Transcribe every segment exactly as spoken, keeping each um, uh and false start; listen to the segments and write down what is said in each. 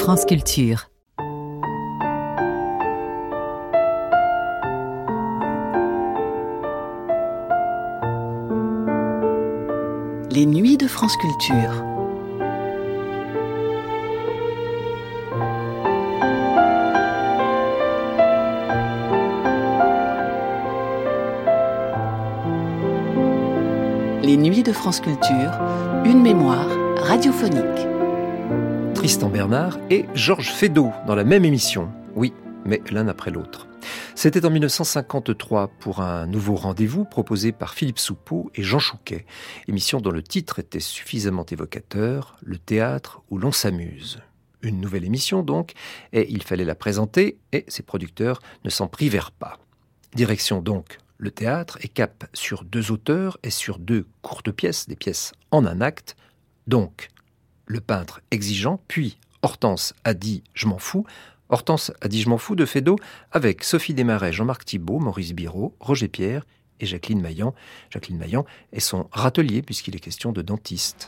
France Culture. Les nuits de France Culture. Les nuits de France Culture, une mémoire radiophonique. Tristan Bernard et Georges Feydeau dans la même émission. Oui, mais l'un après l'autre. C'était en dix-neuf cent cinquante-trois pour un nouveau rendez-vous proposé par Philippe Soupeau et Jean Chouquet. Émission dont le titre était suffisamment évocateur, Le théâtre où l'on s'amuse. Une nouvelle émission donc, et il fallait la présenter, et ses producteurs ne s'en privèrent pas. Direction donc le théâtre et cap sur deux auteurs et sur deux courtes pièces, des pièces en un acte. Donc, Le peintre exigeant, puis Hortense a dit « Je m'en fous », Hortense a dit « Je m'en fous » de Feydeau, avec Sophie Desmarais, Jean-Marc Thibault, Maurice Biraud, Roger Pierre et Jacqueline Maillan. Jacqueline Maillan est son râtelier puisqu'il est question de dentiste.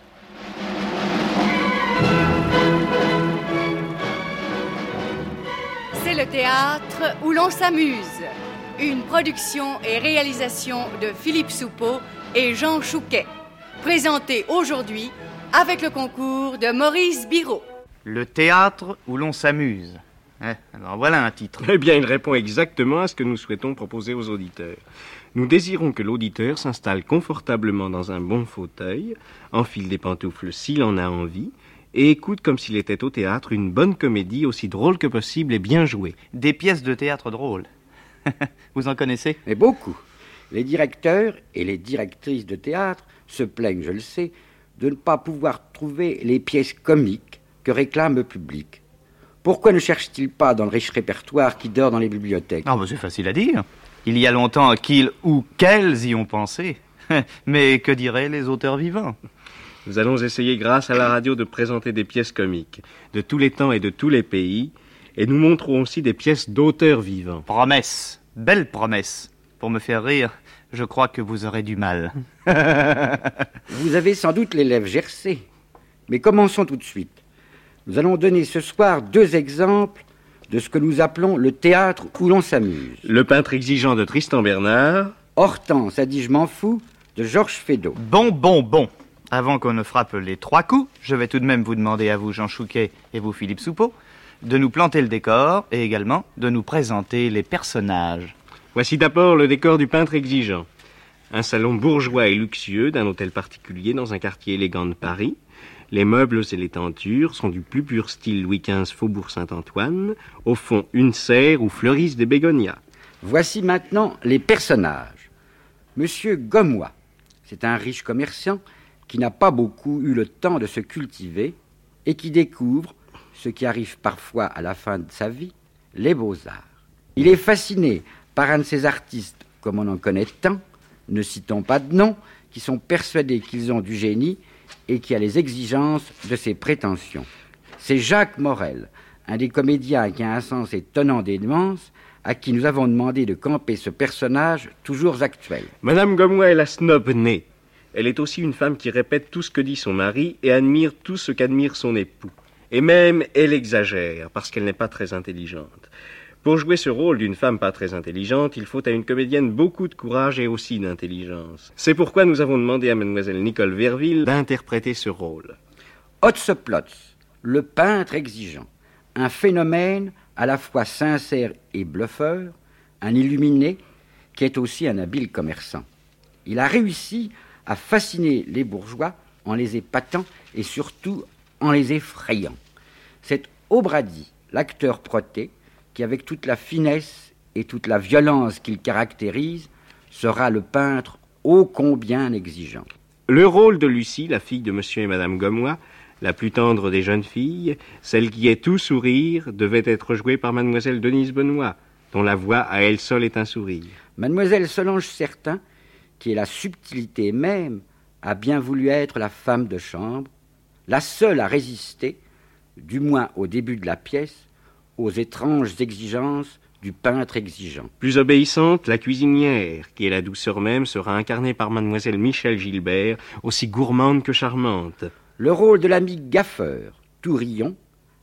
C'est le théâtre où l'on s'amuse. Une production et réalisation de Philippe Soupeau et Jean Chouquet. Présentée aujourd'hui avec le concours de Maurice Biraud. Le théâtre où l'on s'amuse. Eh, alors voilà un titre. Eh bien, il répond exactement à ce que nous souhaitons proposer aux auditeurs. Nous désirons que l'auditeur s'installe confortablement dans un bon fauteuil, enfile des pantoufles s'il en a envie, et écoute comme s'il était au théâtre une bonne comédie aussi drôle que possible et bien jouée. Des pièces de théâtre drôles. Vous en connaissez ? Mais beaucoup. Les directeurs et les directrices de théâtre se plaignent, je le sais, de ne pas pouvoir trouver les pièces comiques que réclame le public. Pourquoi ne cherche-t-il pas dans le riche répertoire qui dort dans les bibliothèques ? Ah, bah c'est facile à dire. Il y a longtemps qu'ils ou qu'elles y ont pensé. Mais que diraient les auteurs vivants ? Nous allons essayer, grâce à la radio, de présenter des pièces comiques de tous les temps et de tous les pays, et nous montrons aussi des pièces d'auteurs vivants. Promesse, belle promesse. Pour me faire rire, je crois que vous aurez du mal. Vous avez sans doute les lèvres gercées. Mais commençons tout de suite. Nous allons donner ce soir deux exemples de ce que nous appelons le théâtre où l'on s'amuse. Le peintre exigeant de Tristan Bernard. Hortense a dit je m'en fous de Georges Feydeau. Bon, bon, bon. Avant qu'on ne frappe les trois coups, je vais tout de même vous demander à vous, Jean Chouquet, et vous, Philippe Soupeau, de nous planter le décor et également de nous présenter les personnages. Voici d'abord le décor du peintre exigeant. Un salon bourgeois et luxueux d'un hôtel particulier dans un quartier élégant de Paris. Les meubles et les tentures sont du plus pur style Louis quinze Faubourg Saint-Antoine. Au fond, une serre où fleurissent des bégonias. Voici maintenant les personnages. Monsieur Gomois, c'est un riche commerçant qui n'a pas beaucoup eu le temps de se cultiver et qui découvre, ce qui arrive parfois à la fin de sa vie, les beaux-arts. Il est fasciné par un de ces artistes, comme on en connaît tant, ne citons pas de nom, qui sont persuadés qu'ils ont du génie et qui a les exigences de ses prétentions. C'est Jacques Morel, un des comédiens qui a un sens étonnant des nuances, à qui nous avons demandé de camper ce personnage toujours actuel. Madame Gomois est la snob née. Elle est aussi une femme qui répète tout ce que dit son mari et admire tout ce qu'admire son époux. Et même, elle exagère, parce qu'elle n'est pas très intelligente. Pour jouer ce rôle d'une femme pas très intelligente, il faut à une comédienne beaucoup de courage et aussi d'intelligence. C'est pourquoi nous avons demandé à mademoiselle Nicole Verville d'interpréter ce rôle. Hotzeplotz, le peintre exigeant, un phénomène à la fois sincère et bluffeur, un illuminé qui est aussi un habile commerçant. Il a réussi à fasciner les bourgeois en les épatant et surtout en les effrayant. C'est Aubrady, l'acteur proté, qui avec toute la finesse et toute la violence qu'il caractérise, sera le peintre ô combien exigeant. Le rôle de Lucie, la fille de monsieur et madame Gomois, la plus tendre des jeunes filles, celle qui est tout sourire, devait être jouée par mademoiselle Denise Benoît, dont la voix à elle seule est un sourire. Mademoiselle Solange Certain, qui est la subtilité même, a bien voulu être la femme de chambre, la seule à résister, du moins au début de la pièce, aux étranges exigences du peintre exigeant. Plus obéissante, la cuisinière, qui est la douceur même, sera incarnée par mademoiselle Michel Gilbert, aussi gourmande que charmante. Le rôle de l'ami gaffeur, Tourillon,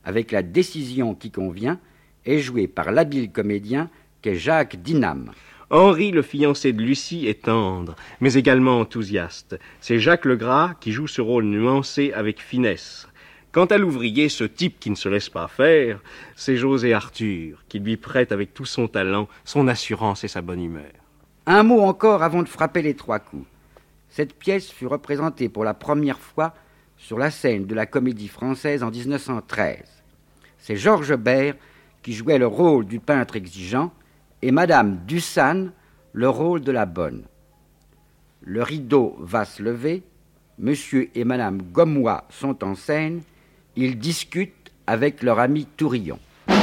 avec la décision qui convient, est joué par l'habile comédien qu'est Jacques Dinam. Henri, le fiancé de Lucie, est tendre, mais également enthousiaste. C'est Jacques Legras qui joue ce rôle nuancé avec finesse. Quant à l'ouvrier, ce type qui ne se laisse pas faire, c'est José Arthur, qui lui prête avec tout son talent, son assurance et sa bonne humeur. Un mot encore avant de frapper les trois coups. Cette pièce fut représentée pour la première fois sur la scène de la Comédie Française en dix-neuf cent treize. C'est Georges Bert qui jouait le rôle du peintre exigeant et Madame Dussan le rôle de la bonne. Le rideau va se lever, Monsieur et Madame Gommois sont en scène, ils discutent avec leur ami Tourillon.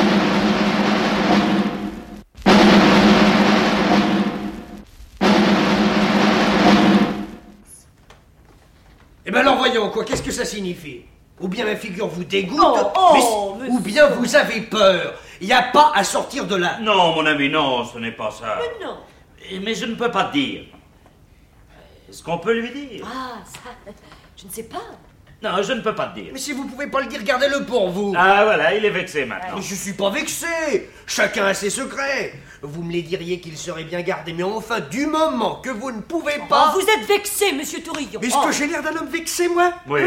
Eh ben alors voyons, quoi, qu'est-ce que ça signifie? Ou bien la figure vous dégoûte, oh, oh, mais, ou bien vous avez peur. Il n'y a pas à sortir de là. Non, mon ami, non, ce n'est pas ça. Mais non. Mais je ne peux pas te dire. Est-ce qu'on peut lui dire? Ah, ça, je ne sais pas. Non, je ne peux pas te dire. Mais si vous pouvez pas le dire, gardez-le pour vous. Ah voilà, il est vexé maintenant. Mais je suis pas vexé. Chacun a ses secrets. Vous me les diriez qu'ils seraient bien gardés, mais enfin, du moment que vous ne pouvez pas... Oh, vous êtes vexé, monsieur Tourillon. Mais est-ce oh. que j'ai l'air d'un homme vexé, moi? Oui.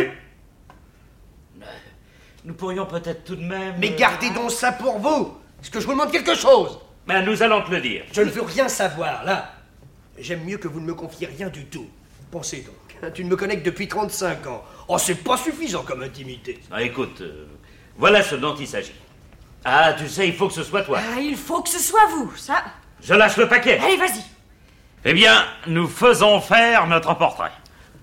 Nous pourrions peut-être tout de même... Mais gardez donc ça pour vous. Est-ce que je vous demande quelque chose? Mais nous allons te le dire. Je ne veux rien savoir, là. J'aime mieux que vous ne me confiez rien du tout. Pensez donc, tu ne me connais que depuis trente-cinq ans. Oh, c'est pas suffisant comme intimité. Ah, écoute, euh, voilà ce dont il s'agit. Ah, tu sais, il faut que ce soit toi. Ah, il faut que ce soit vous, ça. Je lâche le paquet. Allez, vas-y. Eh bien, nous faisons faire notre portrait.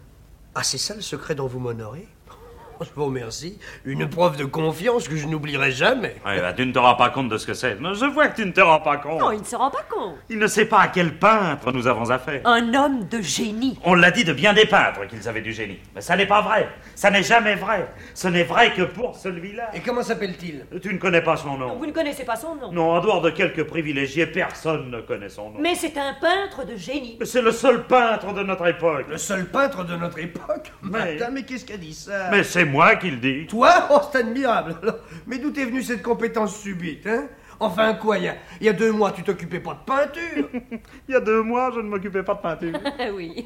Ah, c'est ça le secret dont vous m'honorez? Je vous remercie. Une preuve de confiance que je n'oublierai jamais. Ouais, bah, tu ne te rends pas compte de ce que c'est. Je vois que tu ne te rends pas compte. Non, il ne se rend pas compte. Il ne sait pas à quel peintre nous avons affaire. Un homme de génie. On l'a dit de bien des peintres qu'ils avaient du génie. Mais ça n'est pas vrai. Ça n'est jamais vrai. Ce n'est vrai que pour celui-là. Et comment s'appelle-t-il? Tu ne connais pas son nom. Vous ne connaissez pas son nom. Non, en dehors de quelques privilégiés, personne ne connaît son nom. Mais c'est un peintre de génie. Mais c'est le seul peintre de notre époque. Le seul peintre de notre époque? Mais- Madame, mais qu'est-ce qu'a dit ça? Mais c'est moi qui le dis. Toi? Oh, c'est admirable. Mais d'où t'es venue cette compétence subite, hein? Enfin, quoi, il y a, il y a deux mois, tu t'occupais pas de peinture? Il y a deux mois, je ne m'occupais pas de peinture. Oui.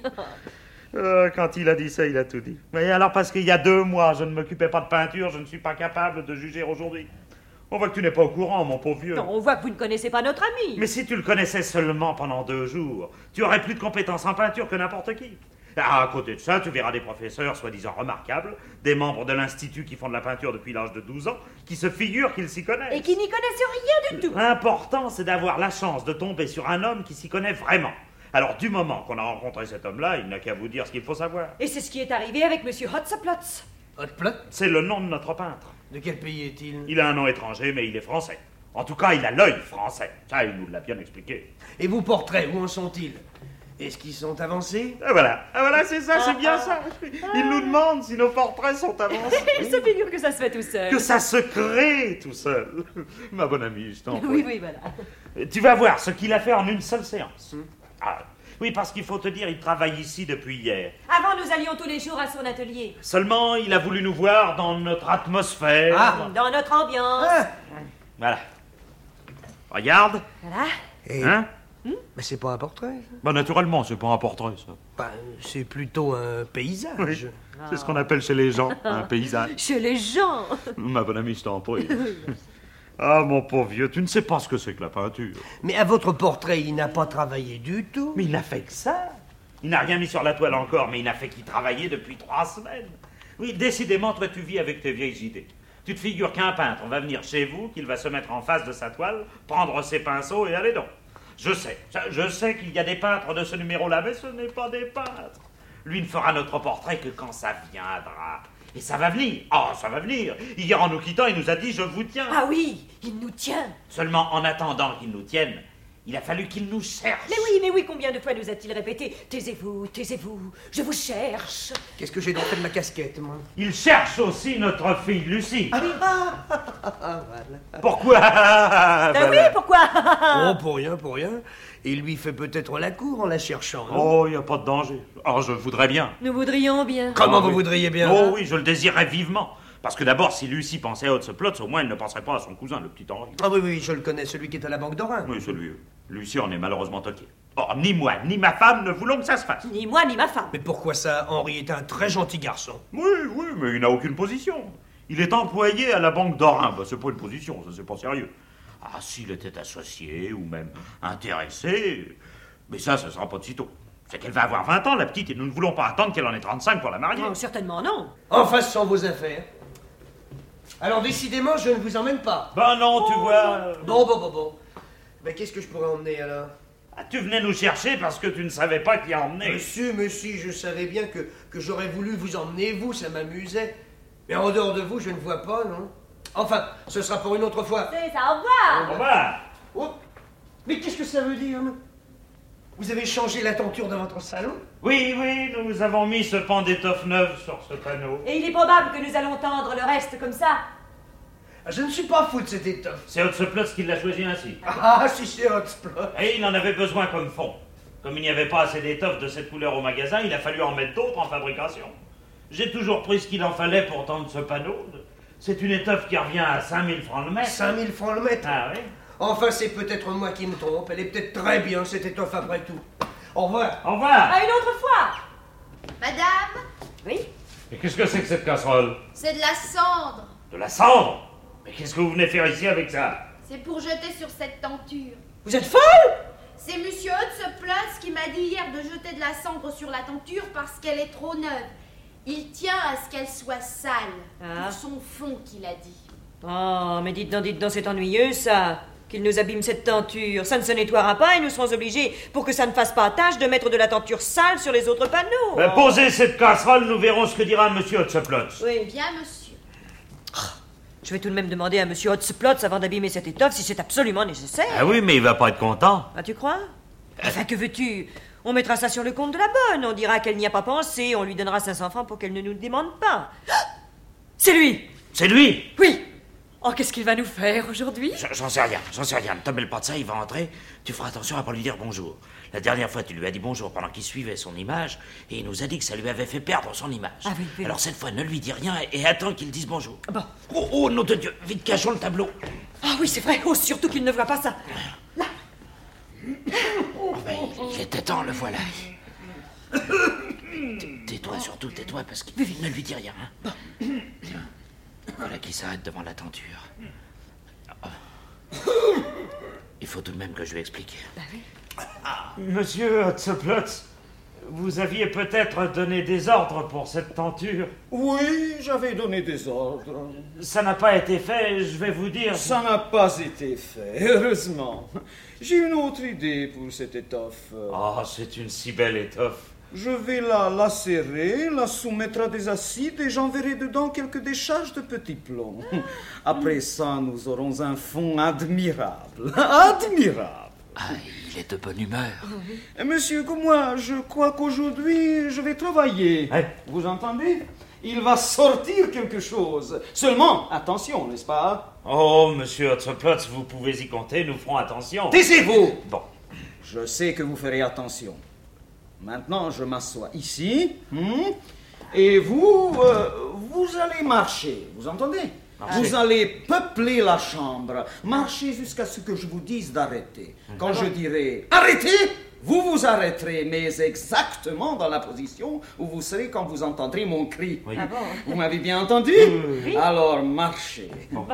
Euh, quand il a dit ça, il a tout dit. Mais alors, parce qu'il y a deux mois, je ne m'occupais pas de peinture, je ne suis pas capable de juger aujourd'hui. On voit que tu n'es pas au courant, mon pauvre vieux. Non, on voit que vous ne connaissez pas notre ami. Mais si tu le connaissais seulement pendant deux jours, tu aurais plus de compétences en peinture que n'importe qui. Ah, à côté de ça, tu verras des professeurs soi-disant remarquables, des membres de l'Institut qui font de la peinture depuis l'âge de douze ans, qui se figurent qu'ils s'y connaissent. Et qui n'y connaissent rien du tout. L'important, c'est d'avoir la chance de tomber sur un homme qui s'y connaît vraiment. Alors, du moment qu'on a rencontré cet homme-là, il n'a qu'à vous dire ce qu'il faut savoir. Et c'est ce qui est arrivé avec monsieur Hotzeplotz. Hotplot? C'est le nom de notre peintre. De quel pays est-il? Il a un nom étranger, mais il est français. En tout cas, il a l'œil français. Ça, il nous l'a bien expliqué. Et vos portraits, où en sont-ils? Est-ce qu'ils sont avancés? Et voilà, et voilà, c'est ça, c'est bien ça. Il nous demande si nos portraits sont avancés. Il se figure que ça se fait tout seul. Que ça se crée tout seul. Ma bonne amie, je t'en prie. Oui, oui, voilà. Tu vas voir ce qu'il a fait en une seule séance. Ah, oui, parce qu'il faut te dire, il travaille ici depuis hier. Avant, nous allions tous les jours à son atelier. Seulement, il a voulu nous voir dans notre atmosphère. Ah. Dans notre ambiance. Ah. Voilà. Regarde. Voilà. Et... Hein? Mais c'est pas un portrait, ça? Bah, naturellement, c'est pas un portrait, ça. Ben, c'est plutôt un paysage. C'est ce qu'on appelle chez les gens un paysage. Chez les gens. Ma bonne amie, je t'en prie. Ah, mon pauvre vieux, tu ne sais pas ce que c'est que la peinture. Mais à votre portrait, il n'a pas travaillé du tout. Mais il n'a fait que ça. Il n'a rien mis sur la toile encore, mais il n'a fait qu'y travailler depuis trois semaines. Oui, décidément, toi, tu vis avec tes vieilles idées. Tu te figures qu'un peintre va venir chez vous, qu'il va se mettre en face de sa toile, prendre ses pinceaux et aller donc. Je sais, je sais qu'il y a des peintres de ce numéro-là, mais ce n'est pas des peintres. Lui ne fera notre portrait que quand ça viendra. Et ça va venir. Oh, ça va venir. Hier, en nous quittant, il nous a dit « Je vous tiens ». Ah oui, il nous tient. Seulement, en attendant qu'il nous tienne, il a fallu qu'il nous cherche. Mais oui, mais oui, combien de fois nous a-t-il répété « Taisez-vous, taisez-vous, je vous cherche ». Qu'est-ce que j'ai donc fait de ma casquette, moi? Il cherche aussi notre fille Lucie. Ah, voilà. Pourquoi? Ben oui, pourquoi? Oh, pour rien, pour rien. Il lui fait peut-être la cour en la cherchant. non? Oh, il n'y a pas de danger. Oh, je voudrais bien. Nous voudrions bien. Comment Oh, vous oui. voudriez bien? Oh oui, je le désirais vivement. Parce que d'abord, si Lucie pensait à Hotzeplotz, au moins elle ne penserait pas à son cousin, le petit Henri. Ah oui, oui, je le connais, celui qui est à la Banque d'Orin. Oui, celui. Lucie en est malheureusement toqué. Or, ni moi, ni ma femme ne voulons que ça se fasse. Ni moi, ni ma femme. Mais pourquoi ça? Henri est un très gentil garçon. Oui, oui, mais il n'a aucune position. Il est employé à la Banque d'Orin. Bah, c'est pas une position, ça c'est pas sérieux. Ah, s'il était associé ou même intéressé... Mais ça, ça sera pas de sitôt. C'est qu'elle va avoir vingt ans, la petite, et nous ne voulons pas attendre qu'elle en ait trente-cinq pour la marier. Oh, certainement non. Enfin, ce sont vos affaires. Alors, décidément, je ne vous emmène pas. Ben non, tu vois... Bon, bon, bon, bon. Ben, qu'est-ce que je pourrais emmener, alors? Ah, tu venais nous chercher parce que tu ne savais pas qui a emmené. Monsieur, monsieur, je savais bien que, que j'aurais voulu vous emmener, vous, ça m'amusait. Mais en dehors de vous, je ne vois pas, non? Enfin, ce sera pour une autre fois. C'est ça, au revoir. Au revoir. Oh, mais qu'est-ce que ça veut dire? Vous avez changé la tenture de votre salon? Oui, oui, nous avons mis ce pan d'étoffe neuve sur ce panneau. Et il est probable que nous allons tendre le reste comme ça. Je ne suis pas fou de cette étoffe. C'est Hotzeplotz qui l'a choisi ainsi. Ah, si c'est Hotzeplotz. Et il en avait besoin comme fond. Comme il n'y avait pas assez d'étoffes de cette couleur au magasin, il a fallu en mettre d'autres en fabrication. J'ai toujours pris ce qu'il en fallait pour tendre ce panneau. C'est une étoffe qui revient à cinq mille francs le mètre. cinq mille francs le mètre? Ah oui? Enfin, c'est peut-être moi qui me trompe. Elle est peut-être très bien, cette étoffe, après tout. Au revoir. Au revoir. À une autre fois. Madame, Oui? Mais qu'est-ce que c'est que cette casserole? c'est de la cendre. De la cendre? Mais qu'est-ce que vous venez faire ici avec ça? C'est pour jeter sur cette tenture. Vous êtes folle? C'est Monsieur Hotzeplotz qui m'a dit hier de jeter de la cendre sur la tenture parce qu'elle est trop neuve. Il tient à ce qu'elle soit sale. Ah. Pour son fond, qu'il a dit. Oh, mais dites donc, dites donc, c'est ennuyeux, ça. Qu'il nous abîme cette tenture. Ça ne se nettoiera pas et nous serons obligés, pour que ça ne fasse pas tâche, de mettre de la tenture sale sur les autres panneaux. Ben, posez cette casserole, nous verrons ce que dira Monsieur Hotzeplotz. Oui. Bien, monsieur. Je vais tout de même demander à Monsieur Hotzeplotz avant d'abîmer cette étoffe si c'est absolument nécessaire. Ah oui, mais il va pas être content. Ah, tu crois? Enfin, que veux-tu? On mettra ça sur le compte de la bonne. On dira qu'elle n'y a pas pensé. On lui donnera cinq cents francs pour qu'elle ne nous le demande pas. C'est lui! C'est lui? Oui! Oh, qu'est-ce qu'il va nous faire aujourd'hui? J'en sais rien, j'en sais rien. Ne te mêle pas de ça, il va entrer. Tu feras attention à pas lui dire bonjour. La dernière fois, tu lui as dit bonjour pendant qu'il suivait son image, et il nous a dit que ça lui avait fait perdre son image. Ah oui, oui. Alors cette fois, ne lui dis rien et attends qu'il dise bonjour. Bon. Oh, oh, nom de Dieu, vite cachons le tableau. Ah oui, c'est vrai. Oh, surtout qu'il ne voit pas ça. Là. Oh, ben, il était temps, le voilà. Tais-toi surtout, tais-toi, parce qu'il ne lui dis rien. Hein. Voilà qui s'arrête devant la tenture. Il faut tout de même que je lui explique. Bah oui. Monsieur Hotzeplotz, vous aviez peut-être donné des ordres pour cette tenture. Oui, j'avais donné des ordres. Ça n'a pas été fait, je vais vous dire. Ça n'a pas été fait, heureusement. J'ai une autre idée pour cette étoffe. Oh, c'est une si belle étoffe. Je vais la lacérer, la soumettre à des acides et j'enverrai dedans quelques décharges de petits plombs. Après ça, nous aurons un fond admirable. Admirable. Ah, il est de bonne humeur. Monsieur Gommois, je crois qu'aujourd'hui, je vais travailler. Ouais. Vous entendez? Il va sortir quelque chose. Seulement, attention, n'est-ce pas? Oh, monsieur Hotzeplotz, vous pouvez y compter, nous ferons attention. Taisez-vous! Bon. Je sais que vous ferez attention. Maintenant, je m'assois ici. Hmm, et vous, euh, vous allez marcher. Vous entendez? Marcher. Vous allez peupler la chambre. Marchez jusqu'à ce que je vous dise d'arrêter. Quand je dirai arrêtez, vous vous arrêterez, mais exactement dans la position où vous serez quand vous entendrez mon cri. Oui. Ah bon? Vous m'avez bien entendu? Oui. Alors, marchez. Bon.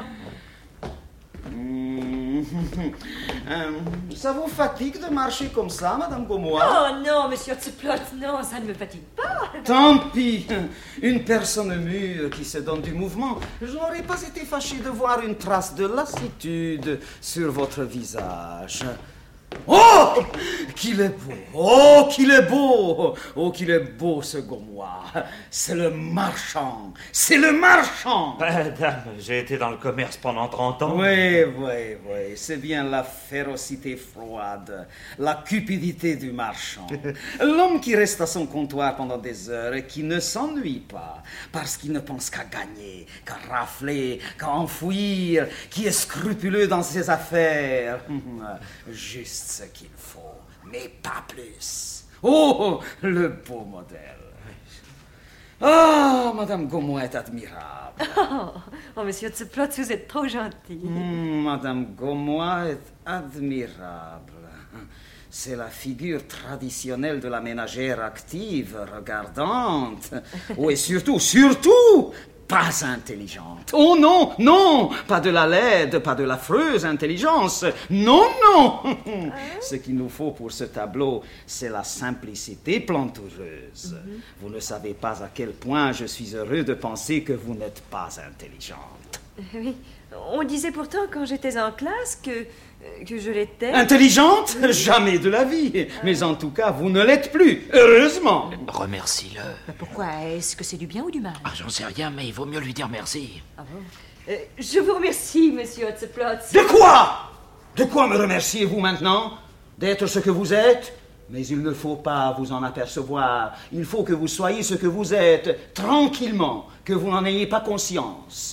Hmm, euh, ça vous fatigue de marcher comme ça, Madame Gommois? Oh non, Monsieur Hotzeplotz, non, ça ne me fatigue pas. Tant pis, une personne mûre qui se donne du mouvement. Je n'aurais pas été fâché de voir une trace de lassitude sur votre visage. Oh, qu'il est beau! Oh, qu'il est beau! Oh, qu'il est beau, ce Gommois! C'est le marchand! C'est le marchand! Madame, j'ai été dans le commerce pendant trente ans. Oui, oui, oui, c'est bien la férocité froide, la cupidité du marchand. L'homme qui reste à son comptoir pendant des heures et qui ne s'ennuie pas, parce qu'il ne pense qu'à gagner, qu'à rafler, qu'à enfouir, qui est scrupuleux dans ses affaires. Juste ce qu'il faut, mais pas plus. Oh, le beau modèle. Ah, Madame Gomois est admirable. Oh, oh monsieur Hotzeplotz, vous êtes trop gentil. Mmh, Madame Gomois est admirable. C'est la figure traditionnelle de la ménagère active, regardante. Oh, et surtout, surtout, pas intelligente. Oh non, non, pas de la laide, pas de l'affreuse intelligence. Non, non. Hein? Ce qu'il nous faut pour ce tableau, c'est la simplicité plantoureuse. Mm-hmm. Vous ne savez pas à quel point je suis heureux de penser que vous n'êtes pas intelligente. Oui, on disait pourtant quand j'étais en classe que, que je l'étais. Intelligente ? Oui. Jamais de la vie. Mais en tout cas, vous ne l'êtes plus, heureusement. Remercie-le. Pourquoi ? Est-ce que c'est du bien ou du mal ? Ah, j'en sais rien, mais il vaut mieux lui dire merci. Ah bon ? euh, Je vous remercie, monsieur Hotzeplotz. De quoi ? De quoi me remerciez-vous maintenant ? D'être ce que vous êtes ? Mais il ne faut pas vous en apercevoir. Il faut que vous soyez ce que vous êtes, tranquillement, que vous n'en ayez pas conscience.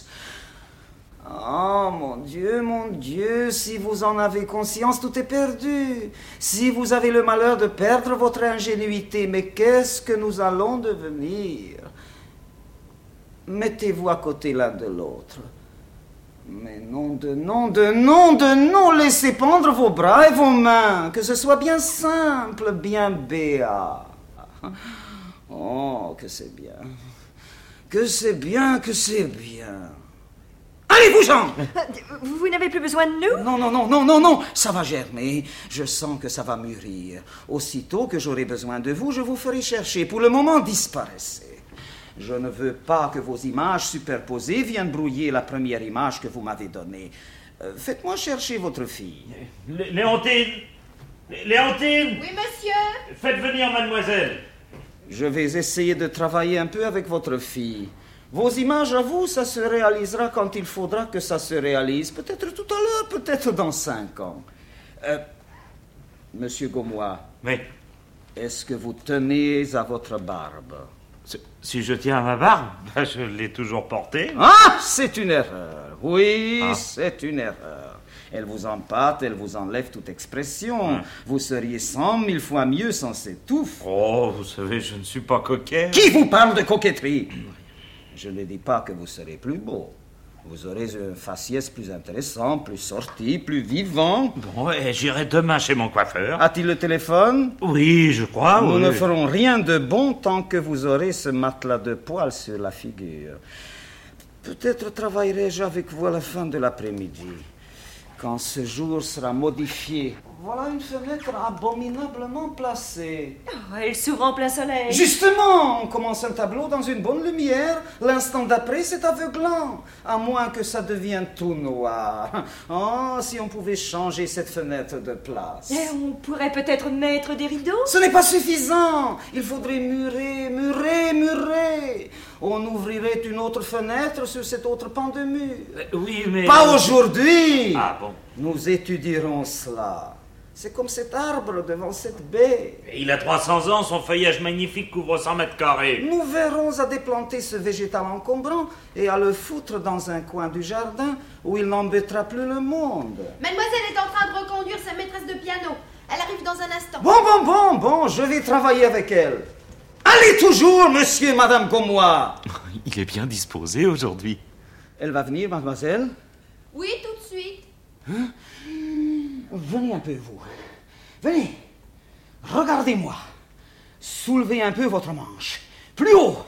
Oh, mon Dieu, mon Dieu, si vous en avez conscience, tout est perdu. Si vous avez le malheur de perdre votre ingénuité, mais qu'est-ce que nous allons devenir ? Mettez-vous à côté l'un de l'autre. Mais non de non de non de non, laissez pendre vos bras et vos mains, que ce soit bien simple, bien béat. Oh, que c'est bien, que c'est bien, que c'est bien. Allez-vous-en! Vous, vous n'avez plus besoin de nous? Non, non, non, non, non, non, ça va germer. Je sens que ça va mûrir. Aussitôt que j'aurai besoin de vous, je vous ferai chercher. Pour le moment, disparaissez. Je ne veux pas que vos images superposées viennent brouiller la première image que vous m'avez donnée. Euh, faites-moi chercher votre fille. Lé- Léontine! Lé- Léontine! Oui, monsieur? Faites venir mademoiselle. Je vais essayer de travailler un peu avec votre fille. Vos images à vous, ça se réalisera quand il faudra que ça se réalise. Peut-être tout à l'heure, peut-être dans cinq ans. Euh, Monsieur Gomois. Oui. Est-ce que vous tenez à votre barbe? Si je tiens à ma barbe, je l'ai toujours portée. Ah, c'est une erreur. Oui, ah. c'est une erreur. Elle vous empâte, elle vous enlève toute expression. Ah. Vous seriez cent mille fois mieux sans cette touffe. Oh, vous savez, je ne suis pas coquet. Qui vous parle de coquetterie? Je ne dis pas que vous serez plus beau. Vous aurez un faciès plus intéressant, plus sorti, plus vivant. Bon, et j'irai demain chez mon coiffeur. A-t-il le téléphone? Oui, je crois. Nous oui. ne ferons rien de bon tant que vous aurez ce matelas de poils sur la figure. Peut-être travaillerai-je avec vous à la fin de l'après-midi, quand ce jour sera modifié. Voilà une fenêtre abominablement placée. Oh, elle s'ouvre en plein soleil. Justement, on commence un tableau dans une bonne lumière. L'instant d'après, c'est aveuglant. À moins que ça devienne tout noir. Oh, si on pouvait changer cette fenêtre de place. Et on pourrait peut-être mettre des rideaux? Ce n'est pas suffisant. Il faudrait murer, murer, murer. On ouvrirait une autre fenêtre sur cet autre pan de mur. Euh, oui, mais... Pas aujourd'hui. Ah bon. Nous étudierons cela. C'est comme cet arbre devant cette baie. Il a trois cents ans, son feuillage magnifique couvre cent mètres carrés. Nous verrons à déplanter ce végétal encombrant et à le foutre dans un coin du jardin où il n'embêtera plus le monde. Mademoiselle est en train de reconduire sa maîtresse de piano. Elle arrive dans un instant. Bon, bon, bon, bon, je vais travailler avec elle. Allez toujours, monsieur et madame Gomois. Il est bien disposé aujourd'hui. Elle va venir, mademoiselle? Oui, tout de suite. Hein? Venez un peu, vous. Venez. Regardez-moi. Soulevez un peu votre manche. Plus haut.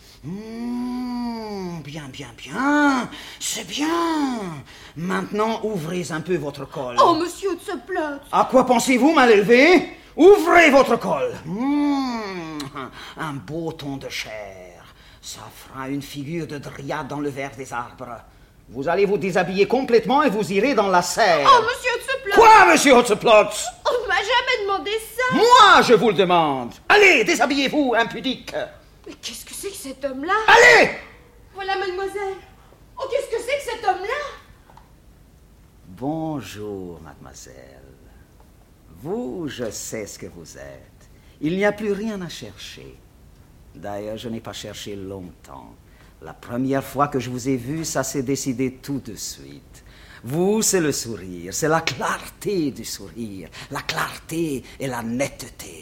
Mmh, bien, bien, bien. C'est bien. Maintenant, ouvrez un peu votre col. Oh, monsieur de ce plat. À quoi pensez-vous, mal élevé? Ouvrez votre col. Mmh, un beau ton de chair. Ça fera une figure de dryade dans le vert des arbres. Vous allez vous déshabiller complètement et vous irez dans la serre. Oh, monsieur Hotzeplotz! Quoi, monsieur Hotzeplotz? On ne m'a jamais demandé ça. Moi, je vous le demande. Allez, déshabillez-vous, impudique. Mais qu'est-ce que c'est que cet homme-là? Allez! Voilà, mademoiselle. Oh, qu'est-ce que c'est que cet homme-là? Bonjour, mademoiselle. Vous, je sais ce que vous êtes. Il n'y a plus rien à chercher. D'ailleurs, je n'ai pas cherché longtemps. La première fois que je vous ai vu, ça s'est décidé tout de suite. Vous, c'est le sourire, c'est la clarté du sourire, la clarté et la netteté.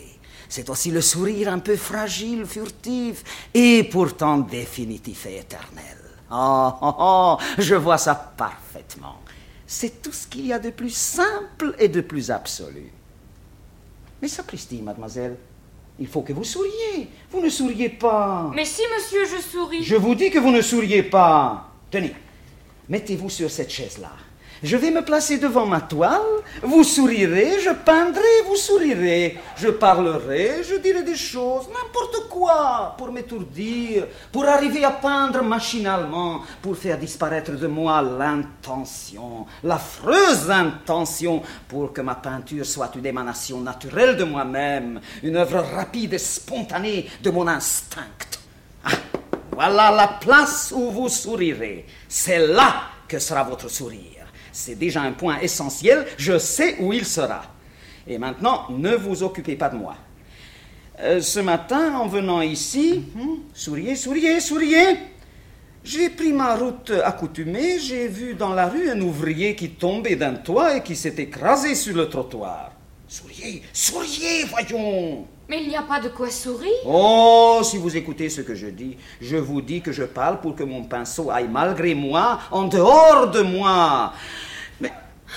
C'est aussi le sourire un peu fragile, furtif, et pourtant définitif et éternel. Oh, oh, oh, je vois ça parfaitement. C'est tout ce qu'il y a de plus simple et de plus absolu. Mais sapristi, mademoiselle, il faut que vous souriez. Vous ne souriez pas. Mais si, monsieur, je souris. Je vous dis que vous ne souriez pas. Tenez, mettez-vous sur cette chaise-là. Je vais me placer devant ma toile, vous sourirez, je peindrai, vous sourirez. Je parlerai, je dirai des choses, n'importe quoi, pour m'étourdir, pour arriver à peindre machinalement, pour faire disparaître de moi l'intention, l'affreuse intention, pour que ma peinture soit une émanation naturelle de moi-même, une œuvre rapide et spontanée de mon instinct. Ah, voilà la place où vous sourirez. C'est là que sera votre sourire. C'est déjà un point essentiel, je sais où il sera. Et maintenant, ne vous occupez pas de moi. Euh, ce matin, en venant ici, hmm, souriez, souriez, souriez. J'ai pris ma route accoutumée, j'ai vu dans la rue un ouvrier qui tombait d'un toit et qui s'est écrasé sur le trottoir. Souriez, souriez, voyons. Mais il n'y a pas de quoi sourire. Oh, si vous écoutez ce que je dis, je vous dis que je parle pour que mon pinceau aille malgré moi, en dehors de moi. Mais,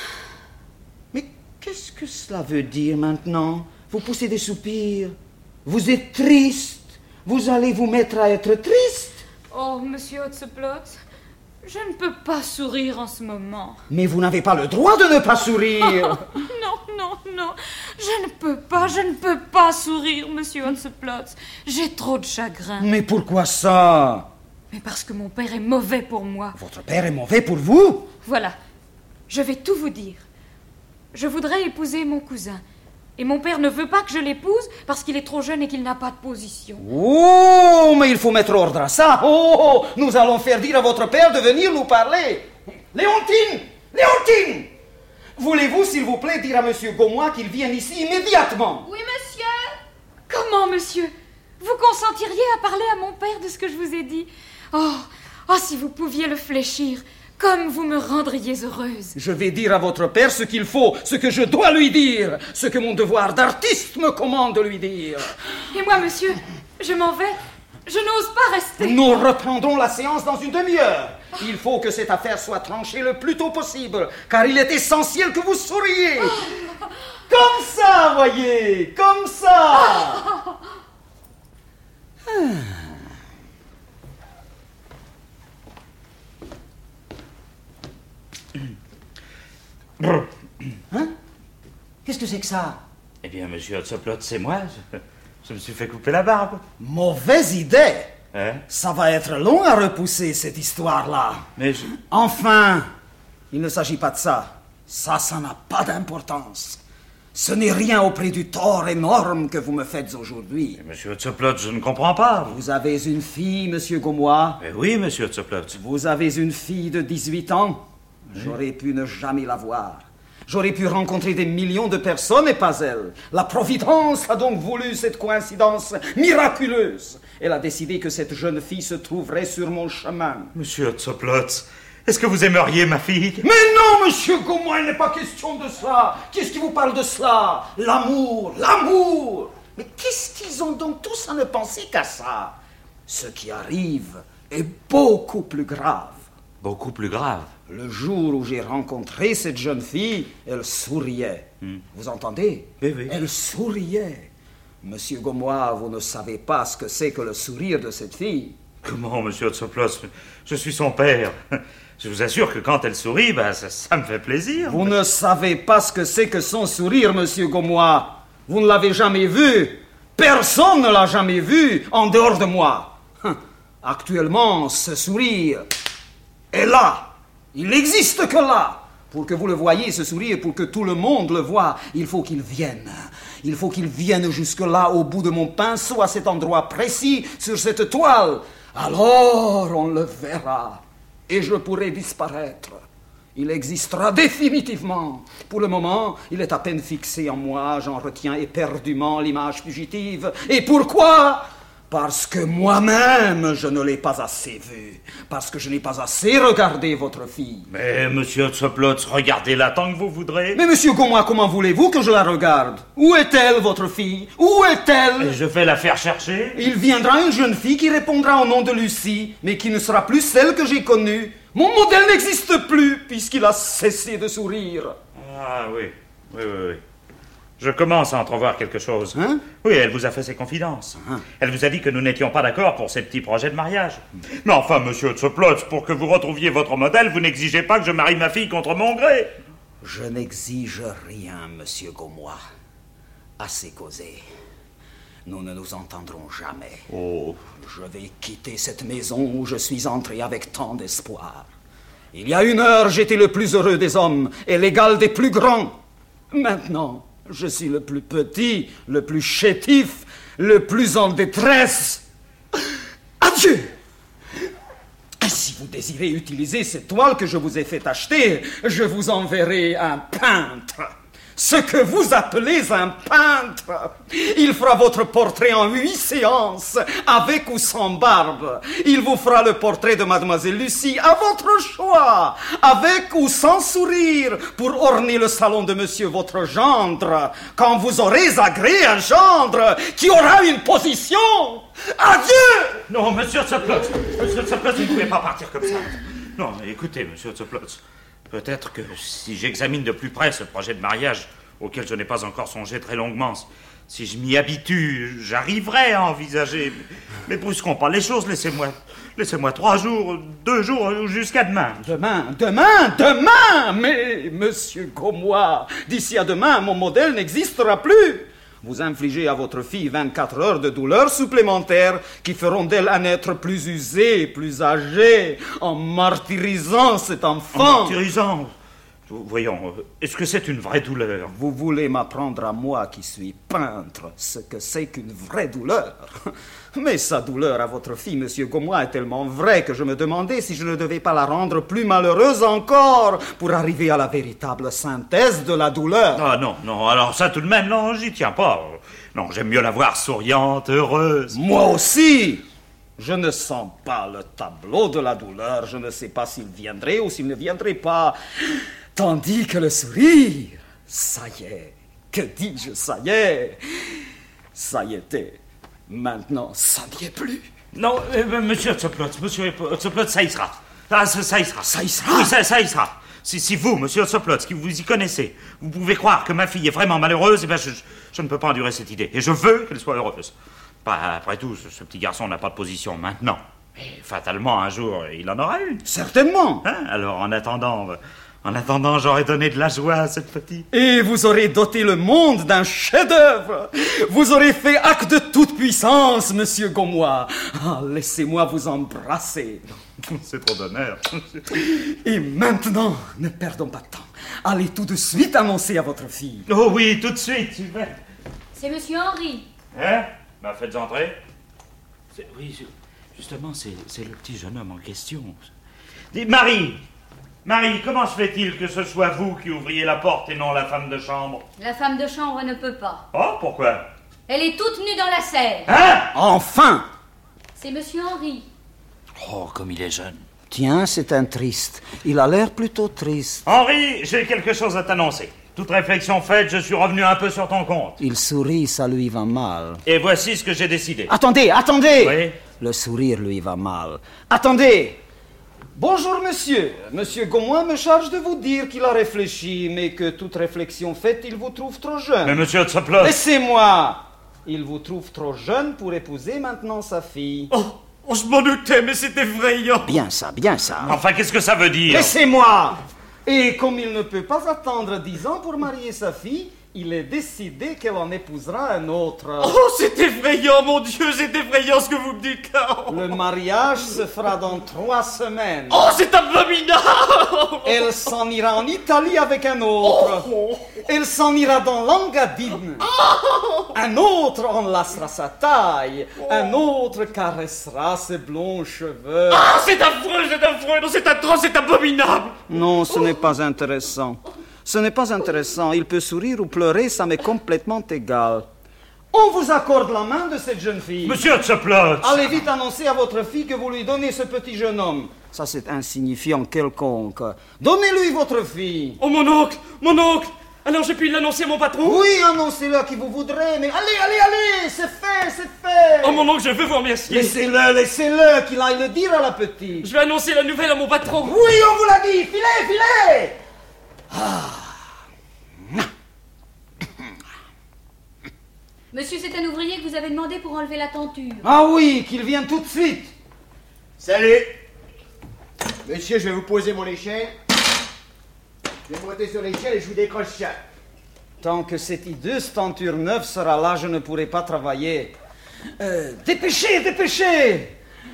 mais qu'est-ce que cela veut dire maintenant? Vous poussez des soupirs, vous êtes triste, vous allez vous mettre à être triste. Oh, monsieur Hotzeplotz, je ne peux pas sourire en ce moment. Mais vous n'avez pas le droit de ne pas sourire. Oh, non, non, non, je ne peux pas, je ne peux pas sourire, monsieur Hotzeplotz. J'ai trop de chagrin. Mais pourquoi ça? Mais parce que mon père est mauvais pour moi. Votre père est mauvais pour vous? Voilà, je vais tout vous dire. Je voudrais épouser mon cousin. Et mon père ne veut pas que je l'épouse parce qu'il est trop jeune et qu'il n'a pas de position. Oh, mais il faut mettre ordre à ça. Oh, nous allons faire dire à votre père de venir nous parler. Léontine, Léontine, voulez-vous, s'il vous plaît, dire à monsieur Gaumois qu'il vienne ici immédiatement? Oui, monsieur. Comment, monsieur? Vous consentiriez à parler à mon père de ce que je vous ai dit? Oh, oh, si vous pouviez le fléchir, comme vous me rendriez heureuse. Je vais dire à votre père ce qu'il faut, ce que je dois lui dire, ce que mon devoir d'artiste me commande de lui dire. Et moi, monsieur, je m'en vais. Je n'ose pas rester. Nous reprendrons la séance dans une demi-heure. Il faut que cette affaire soit tranchée le plus tôt possible, car il est essentiel que vous souriez. Oh. Comme ça, voyez, comme ça. Oh. Ah. Hein? Qu'est-ce que c'est que ça? Eh bien, monsieur Hotzeplotz, c'est moi. Je, je me suis fait couper la barbe. Mauvaise idée. Hein? Ça va être long à repousser, cette histoire-là. Mais je... Enfin, il ne s'agit pas de ça. Ça, ça n'a pas d'importance. Ce n'est rien auprès du tort énorme que vous me faites aujourd'hui. Mais monsieur Hotzeplotz, je ne comprends pas. Vous avez une fille, monsieur Gaumois? Mais oui, monsieur Hotzeplotz. Vous avez une fille de dix-huit ans? J'aurais pu ne jamais la voir. J'aurais pu rencontrer des millions de personnes et pas elle. La Providence a donc voulu cette coïncidence miraculeuse. Elle a décidé que cette jeune fille se trouverait sur mon chemin. Monsieur Hotzeplotz, est-ce que vous aimeriez ma fille? Mais non, monsieur Gaumois, il n'est pas question de ça. Qu'est-ce qui vous parle de cela? L'amour, l'amour. Mais qu'est-ce qu'ils ont donc tous à ne penser qu'à ça? Ce qui arrive est beaucoup plus grave. Beaucoup plus grave? Le jour où j'ai rencontré cette jeune fille, elle souriait. Hmm. Vous entendez? Oui, oui. Elle souriait. Monsieur Gaumois, vous ne savez pas ce que c'est que le sourire de cette fille. Comment, monsieur Hotzeplotz? Je suis son père. Je vous assure que quand elle sourit, bah, ça, ça me fait plaisir. Vous ne savez pas ce que c'est que son sourire, monsieur Gaumois. Vous ne l'avez jamais vu. Personne ne l'a jamais vu en dehors de moi. Actuellement, ce sourire est là. Il n'existe que là. Pour que vous le voyiez, ce sourire, pour que tout le monde le voie, il faut qu'il vienne. Il faut qu'il vienne jusque-là, au bout de mon pinceau, à cet endroit précis, sur cette toile. Alors, on le verra. Et je pourrai disparaître. Il existera définitivement. Pour le moment, il est à peine fixé en moi. J'en retiens éperdument l'image fugitive. Et pourquoi? Parce que moi-même, je ne l'ai pas assez vue. Parce que je n'ai pas assez regardé votre fille. Mais, monsieur Otsoplotz, regardez-la tant que vous voudrez. Mais, monsieur Gomois, comment voulez-vous que je la regarde? Où est-elle, votre fille? Où est-elle? Et je vais la faire chercher. Il viendra une jeune fille qui répondra au nom de Lucie, mais qui ne sera plus celle que j'ai connue. Mon modèle n'existe plus, puisqu'il a cessé de sourire. Ah oui, oui, oui, oui. Je commence à entrevoir quelque chose. Hein? Oui, elle vous a fait ses confidences. Hein? Elle vous a dit que nous n'étions pas d'accord pour ces petits projets de mariage. Mais enfin, monsieur Otsoplotz, pour que vous retrouviez votre modèle, vous n'exigez pas que je marie ma fille contre mon gré. Je n'exige rien, monsieur Gomois. Assez causé. Nous ne nous entendrons jamais. Oh. Je vais quitter cette maison où je suis entré avec tant d'espoir. Il y a une heure, j'étais le plus heureux des hommes et l'égal des plus grands. Maintenant, je suis le plus petit, le plus chétif, le plus en détresse. Adieu! Si vous désirez utiliser cette toile que je vous ai fait acheter, je vous enverrai un peintre. Ce que vous appelez un peintre. Il fera votre portrait en huit séances, avec ou sans barbe. Il vous fera le portrait de mademoiselle Lucie à votre choix, avec ou sans sourire, pour orner le salon de monsieur votre gendre, quand vous aurez agréé un gendre qui aura une position. Adieu! Non, monsieur Otsoplotz, monsieur Otsoplotz, vous ne pouvez pas partir comme ça. Non, mais écoutez, monsieur Otsoplotz, peut-être que si j'examine de plus près ce projet de mariage, auquel je n'ai pas encore songé très longuement, si je m'y habitue, j'arriverai à envisager. Mais brusquons pas les choses, laissez-moi, laissez-moi trois jours, deux jours, jusqu'à demain. Demain, demain, demain! Mais, monsieur Gomois, d'ici à demain, mon modèle n'existera plus. Vous infligez à votre fille vingt-quatre heures de douleur supplémentaires qui feront d'elle un être plus usé, plus âgé, en martyrisant cet enfant. En martyrisant? Voyons, est-ce que c'est une vraie douleur? Vous voulez m'apprendre à moi qui suis peintre ce que c'est qu'une vraie douleur? Mais sa douleur à votre fille, monsieur Gomois, est tellement vraie que je me demandais si je ne devais pas la rendre plus malheureuse encore pour arriver à la véritable synthèse de la douleur. Ah non, non, alors ça tout de même, non, j'y tiens pas. Non, j'aime mieux la voir souriante, heureuse. Moi aussi! Je ne sens pas le tableau de la douleur. Je ne sais pas s'il viendrait ou s'il ne viendrait pas. Tandis que le sourire, ça y est. Que dis-je, ça y est. Ça y était. Maintenant, ça n'y est plus. Non, euh, monsieur Otsoplotz, monsieur Otsoplotz, ça y sera. Ah, ça, ça y sera. Ça y sera? Oui, ça, ça y sera. Si, si vous, monsieur Otsoplotz, qui vous y connaissez, vous pouvez croire que ma fille est vraiment malheureuse, eh bien, je, je ne peux pas endurer cette idée. Et je veux qu'elle soit heureuse. Bah, après tout, ce, ce petit garçon n'a pas de position maintenant. Mais fatalement, un jour, il en aura une. Certainement. Hein? Alors, en attendant... En attendant, j'aurais donné de la joie à cette petite. Et vous aurez doté le monde d'un chef-d'œuvre. Vous aurez fait acte de toute puissance, monsieur Gomois. Ah, laissez-moi vous embrasser. C'est trop d'honneur. Et maintenant, ne perdons pas de temps. Allez tout de suite annoncer à votre fille. Oh oui, tout de suite, Sylvain. C'est monsieur Henri. Hein? Bah, faites entrer. C'est, oui, justement, c'est, c'est le petit jeune homme en question. Dis, Marie! Marie, comment se fait-il que ce soit vous qui ouvriez la porte et non la femme de chambre? La femme de chambre ne peut pas. Oh, pourquoi? Elle est toute nue dans la serre. Hein? Enfin! C'est monsieur Henri. Oh, comme il est jeune. Tiens, c'est un triste. Il a l'air plutôt triste. Henri, j'ai quelque chose à t'annoncer. Toute réflexion faite, je suis revenu un peu sur ton compte. Il sourit, ça lui va mal. Et voici ce que j'ai décidé. Attendez, attendez! Oui? Le sourire lui va mal. Attendez! Bonjour, monsieur. Monsieur Gomois me charge de vous dire qu'il a réfléchi, mais que toute réflexion faite, il vous trouve trop jeune. Mais monsieur Otsoplotz... Laissez-moi! Il vous trouve trop jeune pour épouser maintenant sa fille. Oh, oh je m'en doutais, mais c'est effrayant. Bien ça, bien ça. Enfin, qu'est-ce que ça veut dire? Laissez-moi! Et comme il ne peut pas attendre dix ans pour marier sa fille, il est décidé qu'elle en épousera un autre. Oh, c'est effrayant, mon Dieu, c'est effrayant ce que vous me dites. Oh. Le mariage se fera dans trois semaines. Oh, c'est abominable! Elle s'en ira en Italie avec un autre. Oh. Elle s'en ira dans l'Engadine. Oh. Un autre enlacera sa taille. Oh. Un autre caressera ses blonds cheveux. Ah, c'est affreux, c'est affreux, non, c'est atroce, c'est abominable. Non, ce n'est pas intéressant. Ce n'est pas intéressant. Il peut sourire ou pleurer, ça m'est complètement égal. On vous accorde la main de cette jeune fille. Monsieur Hotzeplotz! Allez vite annoncer à votre fille que vous lui donnez ce petit jeune homme. Ça, c'est insignifiant quelconque. Donnez-lui votre fille. Oh, mon oncle! Mon oncle! Alors je puis l'annoncer à mon patron? Oui, annoncez-le à qui vous voudrez, mais allez, allez, allez! C'est fait, c'est fait! Oh, mon oncle, je veux vous remercier. Laissez-le, laissez-le, qu'il aille le dire à la petite. Je vais annoncer la nouvelle à mon patron. Oui, on vous l'a dit! Filez, filez! Ah. Monsieur, c'est un ouvrier que vous avez demandé pour enlever la tenture. Ah oui, qu'il vienne tout de suite. Salut. Monsieur, je vais vous poser mon échelle. Je vais monter sur l'échelle et je vous décroche ça. Tant que cette hideuse tenture neuve sera là, je ne pourrai pas travailler. Euh, dépêchez, dépêchez.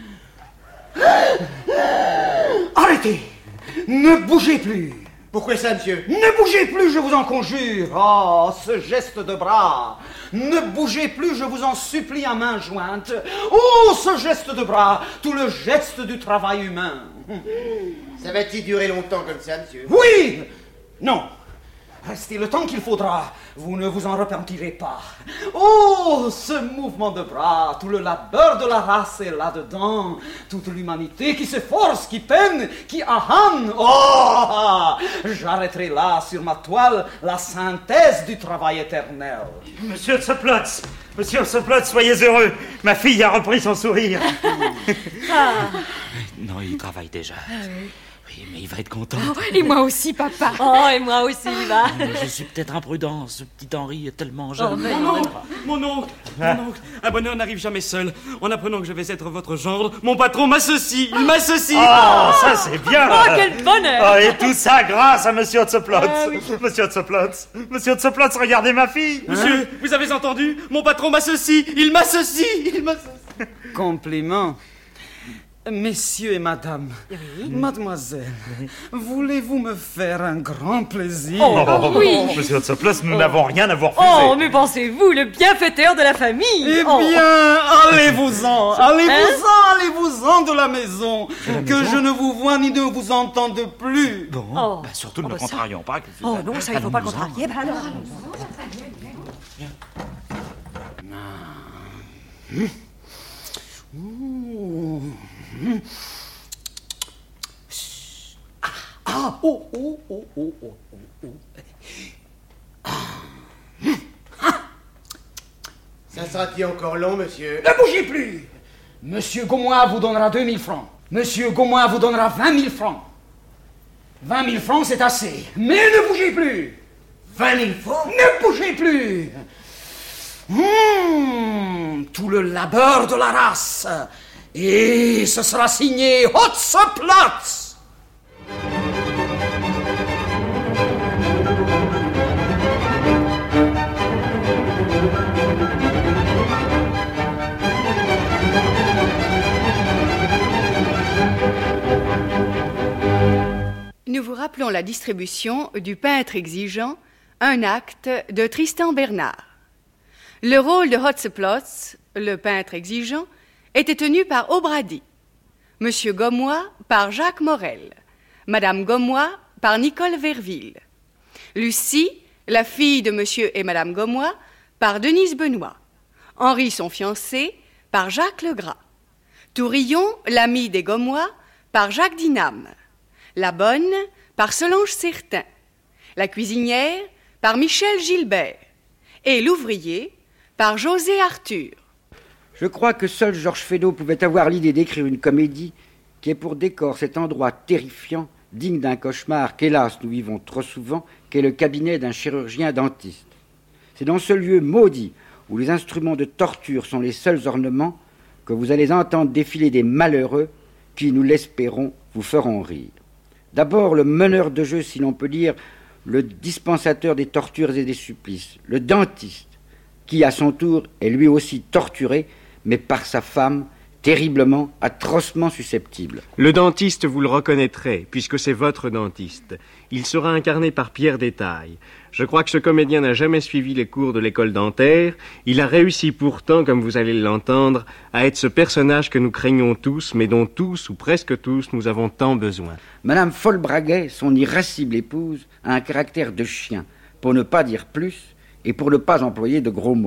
Arrêtez. Ne bougez plus. Pourquoi ça, monsieur? Ne bougez plus, je vous en conjure. Oh, ce geste de bras. Ne bougez plus, je vous en supplie à main jointe. Oh, ce geste de bras, tout le geste du travail humain. Ça va-t-il durer longtemps comme ça, monsieur? Oui. Non. Restez le temps qu'il faudra. Vous ne vous en repentirez pas. Oh, ce mouvement de bras, tout le labeur de la race est là-dedans. Toute l'humanité qui s'efforce, qui peine, qui ahane. Oh, j'arrêterai là, sur ma toile, la synthèse du travail éternel. Monsieur Hotzeplotz, Monsieur Hotzeplotz, soyez heureux. Ma fille a repris son sourire. Ah. Non, il travaille déjà. Ah, oui. Oui, mais il va être content. Oh, et moi aussi, papa. Oh, et moi aussi, va. Je suis peut-être imprudent. Ce petit Henri est tellement jeune. Oh, mon oncle, mon oncle, ah. mon oncle. Un bonheur n'arrive jamais seul. En apprenant que je vais être votre gendre, mon patron m'associe. Il m'associe. Oh, ça c'est bien. Oh, quel bonheur. Oh, et tout ça grâce à Monsieur Hotzeplotz. Ah, oui. Monsieur Hotzeplotz, Monsieur Hotzeplotz, regardez ma fille. Monsieur, hein? Vous avez entendu? Mon patron m'associe. Il m'associe. Il m'associe. Compliment. Messieurs et madame, oui. Mademoiselle, oui. Voulez-vous me faire un grand plaisir? Oh, oh oui. Monsieur Hotzeplotz, nous n'avons oh. rien à vous refuser. Oh, mais pensez-vous, le bienfaiteur de la famille? Eh oh. bien, allez-vous-en, allez-vous-en, hein? allez-vous-en de la maison, de la que maison? Je ne vous vois ni ne vous entende plus. Bon, oh. bah, surtout ne oh, bah, contrarions ça... pas. Que oh non, ça, il ne faut pas contrarier. Bah alors... Mmh. Ouh. Mmh. Ah, ah, oh, oh, oh, oh, oh, oh. Ah. Mmh. Ah. Ça sera-t-il encore long, monsieur? Ne bougez plus. Monsieur Gaumois vous donnera deux mille francs. Monsieur Gaumois vous donnera vingt mille francs. Vingt mille francs, c'est assez. Mais ne bougez plus. Vingt mille francs? Ne bougez plus. Mmh, tout le labeur de la race. Et ce sera signé Hotzeplotz. Nous vous rappelons la distribution du Peintre exigeant, un acte de Tristan Bernard. Le rôle de Hotzeplotz, le peintre exigeant, était tenu par Aubrady, Monsieur Gaumois par Jacques Morel, Madame Gaumois par Nicole Verville, Lucie, la fille de Monsieur et Madame Gaumois, par Denise Benoît, Henri, son fiancé, par Jacques Legras, Tourillon, l'ami des Gaumois, par Jacques Dinam, la bonne, par Solange Certain, la cuisinière, par Michel Gilbert, et l'ouvrier, par José Arthur. Je crois que seul Georges Feydeau pouvait avoir l'idée d'écrire une comédie qui ait pour décor cet endroit terrifiant, digne d'un cauchemar qu'hélas nous vivons trop souvent, qu'est le cabinet d'un chirurgien dentiste. C'est dans ce lieu maudit, où les instruments de torture sont les seuls ornements, que vous allez entendre défiler des malheureux qui, nous l'espérons, vous feront rire. D'abord, le meneur de jeu, si l'on peut dire, le dispensateur des tortures et des supplices, le dentiste, qui, à son tour, est lui aussi torturé, mais par sa femme, terriblement, atrocement susceptible. Le dentiste, vous le reconnaîtrez, puisque c'est votre dentiste. Il sera incarné par Pierre Détail. Je crois que ce comédien n'a jamais suivi les cours de l'école dentaire. Il a réussi pourtant, comme vous allez l'entendre, à être ce personnage que nous craignons tous, mais dont tous, ou presque tous, nous avons tant besoin. Madame Folbraguet, son irascible épouse, a un caractère de chien, pour ne pas dire plus, et pour ne pas employer de gros mots.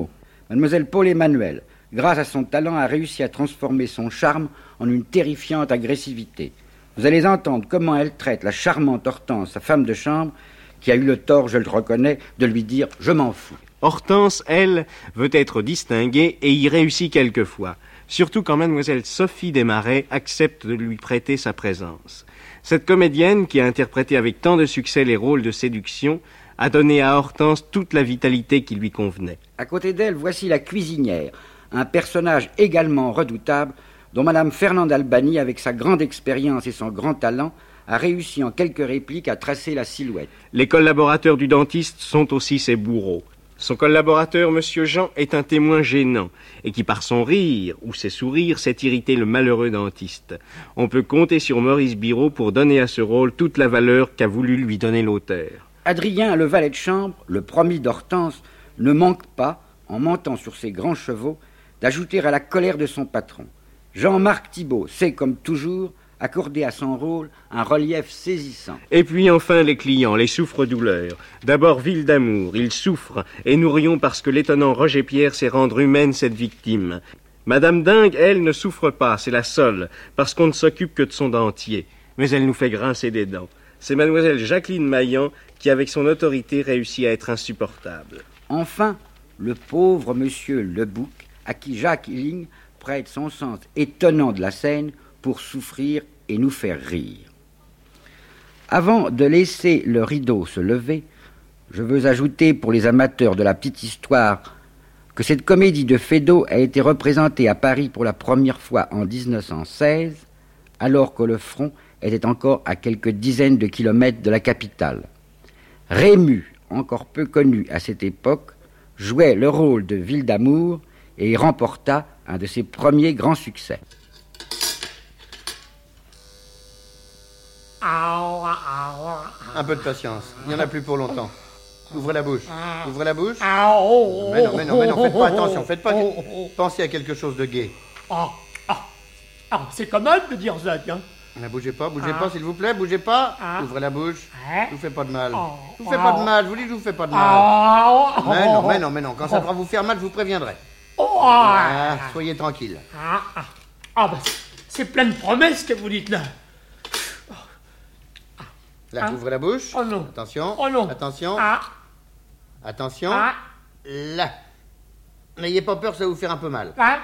Mademoiselle Paul Emmanuel, grâce à son talent, a réussi à transformer son charme en une terrifiante agressivité. Vous allez entendre comment elle traite la charmante Hortense, sa femme de chambre, qui a eu le tort, je le reconnais, de lui dire « je m'en fous ». Hortense, elle, veut être distinguée et y réussit quelquefois, surtout quand mademoiselle Sophie Desmarais accepte de lui prêter sa présence. Cette comédienne, qui a interprété avec tant de succès les rôles de séduction, a donné à Hortense toute la vitalité qui lui convenait. À côté d'elle, voici la cuisinière, un personnage également redoutable, dont Madame Fernande Albani, avec sa grande expérience et son grand talent, a réussi en quelques répliques à tracer la silhouette. Les collaborateurs du dentiste sont aussi ses bourreaux. Son collaborateur, Monsieur Jean, est un témoin gênant, et qui par son rire ou ses sourires sait irriter le malheureux dentiste. On peut compter sur Maurice Biraud pour donner à ce rôle toute la valeur qu'a voulu lui donner l'auteur. Adrien, le valet de chambre, le promis d'Hortense, ne manque pas, en montant sur ses grands chevaux, d'ajouter à la colère de son patron. Jean-Marc Thibault sait, comme toujours, accorder à son rôle un relief saisissant. Et puis enfin les clients, les souffres-douleurs. D'abord Ville d'amour, ils souffrent, et nous rions parce que l'étonnant Roger Pierre sait rendre humaine cette victime. Madame Dingue, elle, ne souffre pas, c'est la seule, parce qu'on ne s'occupe que de son dentier. Mais elle nous fait grincer des dents. C'est mademoiselle Jacqueline Maillan qui, avec son autorité, réussit à être insupportable. Enfin, le pauvre monsieur Lebouc, à qui Jacques Hilling prête son sens étonnant de la scène pour souffrir et nous faire rire. Avant de laisser le rideau se lever, je veux ajouter pour les amateurs de la petite histoire que cette comédie de Feydeau a été représentée à Paris pour la première fois en dix-neuf cent seize, alors que le front était encore à quelques dizaines de kilomètres de la capitale. Rému, encore peu connu à cette époque, jouait le rôle de Ville d'amour et y remporta un de ses premiers grands succès. Un peu de patience, il n'y en a plus pour longtemps. Ouvrez la bouche, ouvrez la bouche. Mais non, mais non, mais non, faites pas attention, faites pas... Pensez à quelque chose de gai. Ah, ah, ah, c'est quand même de dire ça, tiens. Ne bougez pas, bougez pas, s'il vous plaît, bougez pas. Ah. Ouvrez la bouche. Ah. Je vous fais pas de mal. Oh. Je vous fais pas de mal, je vous dis, je vous fais pas de mal. Ah. Mais non, mais non, mais non, quand ça devra vous faire mal, je vous préviendrai. Oh. Ah, soyez tranquille. Ah, ah. Ah, bah, c'est plein de promesses que vous dites là. Là, Ah. ouvrez la bouche. Oh non. Attention. Oh non. Attention. Ah. Attention. Ah. Là. N'ayez pas peur, ça va vous faire un peu mal. Ah.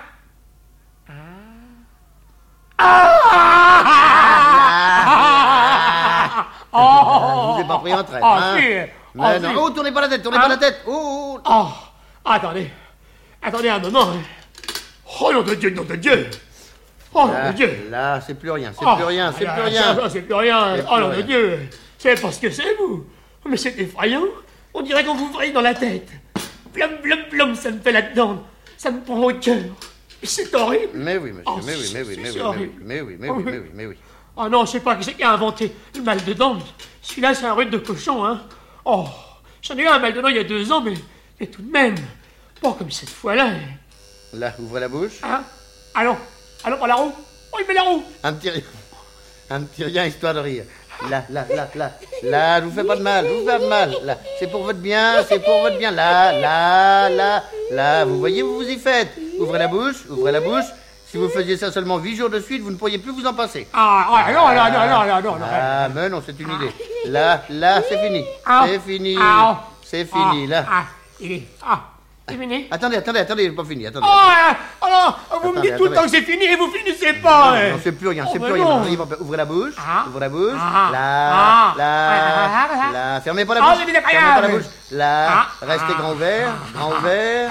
Je vous ai pas pris en traite, Ah, hein. si. Mais Ah, non. si. Oh, tournez pas la tête, tournez Ah. pas la tête. Oh, oh. Oh, attendez. Attendez un moment. Oh, nom de Dieu, nom de Dieu. Oh, nom Là, de Dieu. là, c'est plus rien, c'est Oh, plus rien, c'est là, plus ça, rien. ça, C'est plus rien. C'est Oh, plus nom de rien. Dieu. C'est pas ce que c'est, vous. Mais c'est effrayant. On dirait qu'on vous vrille dans la tête. Plum, plum, plum, ça me fait là-dedans. Ça me prend au cœur. C'est horrible. Mais oui, monsieur, Oh, mais oui, mais oui, c'est- mais c'est oui, mais oui, horrible. mais oui, mais Oh, oui, oui. mais oui, mais oui. Oh non, je sais pas qui c'est qui a inventé le mal de dents. Celui-là, c'est un rude de cochon, hein. Oh, j'en ai eu un mal de dents il y a deux ans, mais, mais tout de même, pas comme cette fois-là. Là, ouvrez la bouche. Hein? Allons, allons par la roue. Oh, il met la roue. Un petit rien. Un petit rien, histoire de rire. Là, là, là, là. Là, je vous fais pas de mal, je vous fais pas de mal. Là, c'est pour votre bien, c'est pour votre bien. Là, là, là, là. Vous voyez, vous vous y faites. Ouvrez la bouche, ouvrez la bouche. Si vous faisiez ça seulement huit jours de suite, vous ne pourriez plus vous en passer. Ah, ah, non, non, non, non, non, non, non. Ah, mais non, c'est une idée. Là, là, c'est fini. Ah. C'est fini. Ah. C'est fini, là. Ah, il est. Ah, c'est fini. Attendez, attendez, attendez, j'ai pas fini. Attendez. Oh, ah, oh non, vous me Attendez, dites tout le attendez. temps que c'est fini et vous finissez pas. Non, hein. non, c'est plus rien, c'est Oh, plus mais rien. non. N'ayez pas peur. Ouvrez la bouche, Ah. ouvrez la bouche. Ah. Là, Ah. là, Ah, ah, là. Fermez pas la Ah, bouche. c'est Fermez désagréable. pas la bouche. Là, Ah. restez Ah. grand ouvert, grand ouvert.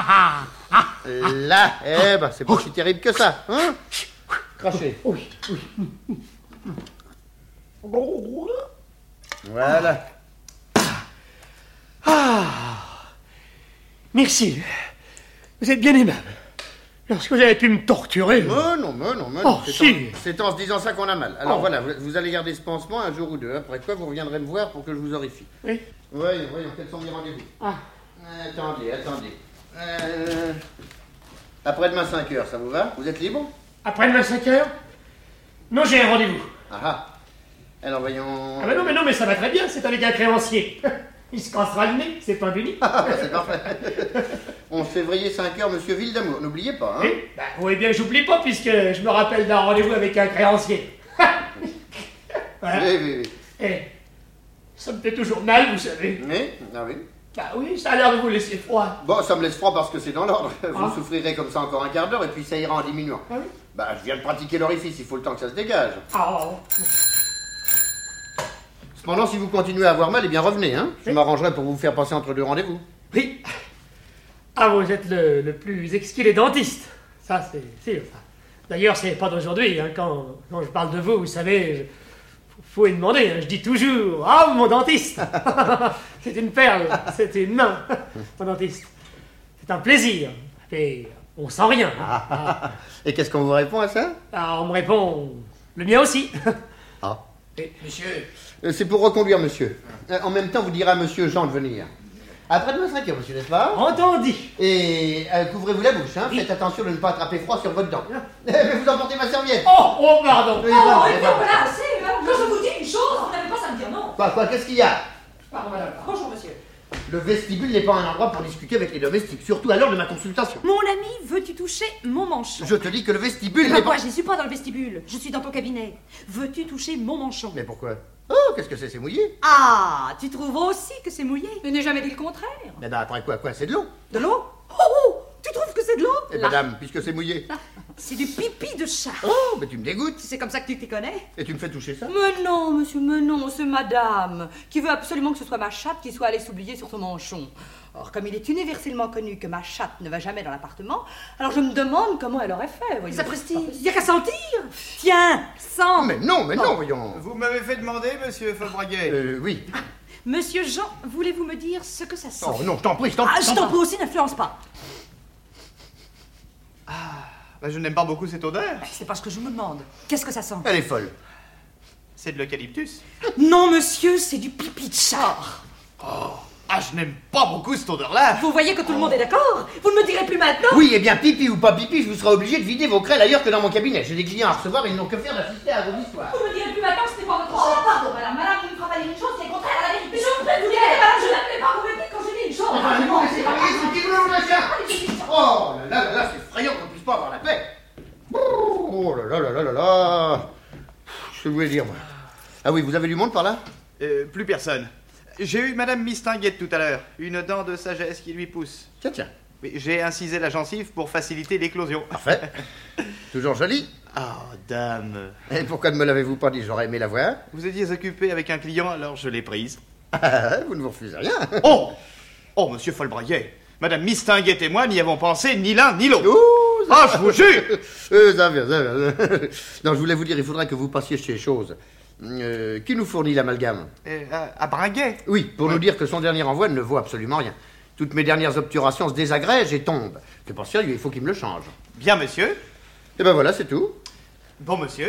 Là, eh ben, c'est pas si terrible que ça, hein? Crachez. Oui, oui. Voilà. Ah, merci. Vous êtes bien aimable. Lorsque vous avez pu me torturer. Mais non, mais non, mais Oh, non. C'est si. en- C'est en se disant ça qu'on a mal. Alors Oh. voilà, vous, vous allez garder ce pansement un jour ou deux. Après quoi, vous reviendrez me voir pour que je vous horrifie. Oui. Voyons, voyons, quels sont mes rendez-vous? Ah. Attendez, attendez. Euh... Après-demain cinq heures, ça vous va? Vous êtes libre? Après-demain cinq heures? Non, j'ai un rendez-vous. Ah ah. Alors voyons... Ah, mais non, mais non, mais ça va très bien, c'est avec un créancier. Il se cassera le nez, c'est pas du nid. Ah, c'est parfait. onze février, cinq heures, monsieur Ville-d'Amour. N'oubliez pas, hein. Eh, bah, oui, bien, j'oublie pas, puisque je me rappelle d'un rendez-vous avec un créancier. Voilà. Oui, oui, oui. Eh, ça me fait toujours mal, vous savez. Oui, ah oui. Bah oui, ça a l'air de vous laisser froid. Bon, ça me laisse froid parce que c'est dans l'ordre. Vous Ah. souffrirez comme ça encore un quart d'heure et puis ça ira en diminuant. Ah oui. Bah, je viens de pratiquer l'orifice, il faut le temps que ça se dégage. Ah, Cependant, si vous continuez à avoir mal, eh bien revenez, hein. Je m'arrangerai pour vous faire passer entre deux rendez-vous. oui. Ah, vous êtes le, le plus exquis des dentistes. Ça, c'est sûr. ça. D'ailleurs, c'est pas d'aujourd'hui. Hein. Quand, quand je parle de vous, vous savez, je- faut y demander. Hein. Je dis toujours, ah, mon dentiste. C'est une perle, c'est une main, mon dentiste. C'est un plaisir. Et on sent rien. hein. Ah. Et qu'est-ce qu'on vous répond à ça? Ah, on me répond, le mien aussi. Ah. Et, monsieur, Euh, C'est pour reconduire, monsieur. Euh, En même temps, vous direz à monsieur Jean de venir. Après-demain cinq heures, monsieur, n'est-ce pas? entendu. Et euh, couvrez-vous la bouche, hein. Oui. Faites attention de ne pas attraper froid sur votre dent. Mais vous emportez ma serviette. Oh, oh, pardon. Oui, Oh, voilà, et puis voilà. voilà, c'est, hein, quand je vous dis une chose, vous n'avez pas à me dire non. Quoi, quoi, qu'est-ce qu'il y a? Pardon, madame. Bonjour, monsieur. Le vestibule n'est pas un endroit pour discuter avec les domestiques, surtout à l'heure de ma consultation. Mon ami, veux-tu toucher mon manchon? Je te dis que le vestibule Eh n'est ben pas... quoi, je ne suis pas dans le vestibule, je suis dans ton cabinet. Veux-tu toucher mon manchon? Mais pourquoi? Oh, qu'est-ce que c'est, c'est mouillé? Ah, tu trouves aussi que c'est mouillé? Je n'ai jamais dit le contraire. Mais non, attends, quoi, quoi, c'est de l'eau? De l'eau? Oh, oh, tu trouves que c'est de l'eau? Eh Là. madame, puisque c'est mouillé. C'est du pipi de chat. Oh, mais tu me dégoûtes. C'est comme ça que tu t'y connais? Et tu me fais toucher ça? Mais non, monsieur, mais non, c'est madame qui veut absolument que ce soit ma chatte qui soit allée s'oublier sur son manchon. Or, comme il est universellement connu que ma chatte ne va jamais dans l'appartement, alors je me demande comment elle aurait fait. voyez. Sapristi. Il n'y a qu'à sentir. Tiens, sens. Mais non, mais non, voyons. Vous m'avez fait demander, monsieur Folbraguet. Euh, oui. Monsieur Jean, voulez-vous me dire ce que ça sent? Oh non, je t'en prie, je t'en Ah, prie. je t'en prie aussi, n'influence pas. Bah, je n'aime pas beaucoup cette odeur. C'est pas ce que je me demande. Qu'est-ce que ça sent? Elle est folle. C'est de l'eucalyptus. Non, monsieur, c'est du pipi de chat. Ah, je n'aime pas beaucoup cette odeur-là. Vous voyez que tout le monde est d'accord? Vous ne me direz plus maintenant? Oui, eh bien, pipi ou pas pipi, je vous serai obligé de vider vos crêles ailleurs que dans mon cabinet. J'ai des clients à recevoir et ils n'ont que faire d'assister à vos histoires. Vous me direz plus maintenant que ce n'est pas votre Oh, pardon, madame, madame, il ne fera pas dire une chose qui est contraire à la vérité. Je vous prie de vous dire, madame, je n'appelais pas, vous me dites quand je dis une chose. Enfin, mais vous laissez travailler tranquille, vous le chien. Oh là là là là, c'est effrayant qu'on puisse pas avoir la paix. Oh là là là là là là. Je que voulais dire, moi. Ah oui, vous avez du monde par là? Euh, plus personne. J'ai eu Madame Mistinguette tout à l'heure, une dent de sagesse qui lui pousse. Tiens, tiens. Oui, j'ai incisé la gencive pour faciliter l'éclosion. Parfait. Toujours joli. Ah, dame. Et pourquoi ne me l'avez-vous pas dit? J'aurais aimé la voir. Vous étiez occupé avec un client, alors je l'ai prise. Ah, vous ne vous refusez rien. Oh Oh, monsieur Folbraguet, Madame Mistinguette et moi n'y avons pensé ni l'un ni l'autre. Oh, Ah, je vous jure. euh, ça vient, ça vient. Non, je voulais vous dire, il faudrait que vous passiez chez Chose. Euh, qui nous fournit l'amalgame? Euh, à, à Bringuet? Oui, pour Ouais. nous dire que son dernier envoi ne vaut absolument rien. Toutes mes dernières obturations se désagrègent et tombent. C'est pas sérieux, il faut qu'il me le change. Bien, monsieur. Et ben voilà, c'est tout. Bon, monsieur.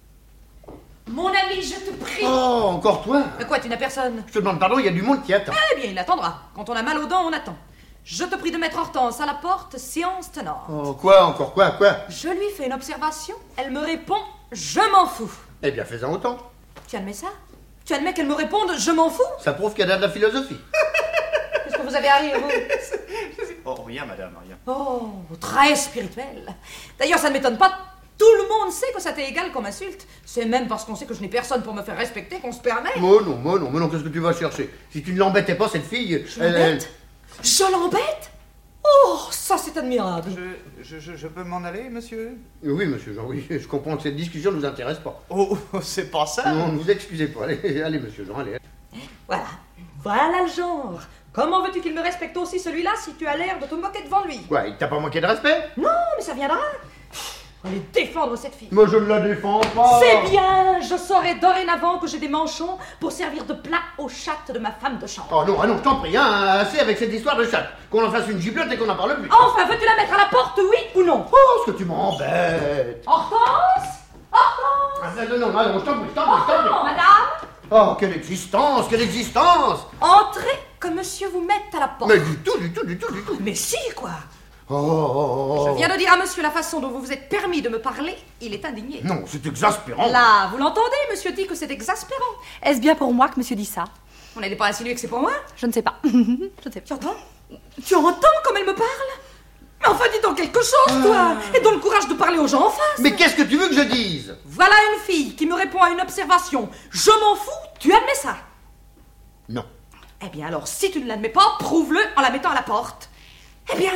Mon ami, je te prie. Oh, encore toi? Mais quoi, tu n'as personne? Je te demande pardon, il y a du monde qui attend. Eh bien, il attendra. Quand on a mal aux dents, on attend. Je te prie de mettre Hortense à la porte, séance tenante. Oh, quoi, encore quoi, quoi? Je lui fais une observation, elle me répond « Je m'en fous Eh bien, fais-en autant. ». Tu admets ça? Tu admets qu'elle me réponde « Je m'en fous Ça prouve qu'il y a de la philosophie. » Qu'est-ce que vous avez à rire, vous? Oh, rien, madame, rien. Oh, très spirituel. D'ailleurs, ça ne m'étonne pas. Tout le monde sait que ça t'est égal comme insulte. C'est même parce qu'on sait que je n'ai personne pour me faire respecter qu'on se permet. Moi non, moi non, moi non, qu'est-ce que tu vas chercher? Si tu ne l'embêtais pas, cette fille... Je l'embête? Je l'embête? Oh, ça c'est admirable. Je, je, je, je peux m'en aller, monsieur? Oui, monsieur Jean, oui, je comprends que cette discussion ne nous intéresse pas. Oh, c'est pas ça. Non, ne vous excusez pas. Allez, allez, monsieur Jean, allez. Voilà. Voilà le genre. Comment veux-tu qu'il me respecte aussi celui-là si tu as l'air de te moquer devant lui? Quoi, il t'a pas manqué de respect? Non, mais ça viendra. Allez défendre cette fille. Moi, je ne la défends pas. C'est bien, je saurai dorénavant que j'ai des manchons pour servir de plat aux chattes de ma femme de chambre. Oh non, ah non, je t'en prie, hein, assez avec cette histoire de chatte. Qu'on en fasse une giblotte et qu'on en parle plus. Enfin, veux-tu la mettre à la porte, oui ou non? Oh, ce que tu m'embêtes. Hortense Hortense Ah, non, non, non, je t'en prie, je t'en prie, je t'en prie. Hortense, madame Oh, quelle existence, quelle existence. Entrez, que monsieur vous mette à la porte. Mais du tout, du tout, du tout, du tout. Mais si, quoi. Oh, oh, oh. Je viens de dire à monsieur la façon dont vous vous êtes permis de me parler, il est indigné. Non, c'est exaspérant. Là, vous l'entendez, monsieur dit que c'est exaspérant. Est-ce bien pour moi que monsieur dit ça? On n'allait pas insinuer que c'est pour moi? Je ne sais pas. Je ne sais pas. Tu entends? Tu entends comme elle me parle? Mais enfin, dis donc quelque chose, toi! Et donne le courage de parler aux gens en face! Mais qu'est-ce que tu veux que je dise? Voilà une fille qui me répond à une observation. Je m'en fous, tu admets ça? Non. Eh bien alors, si tu ne l'admets pas, prouve-le en la mettant à la porte. Eh bien...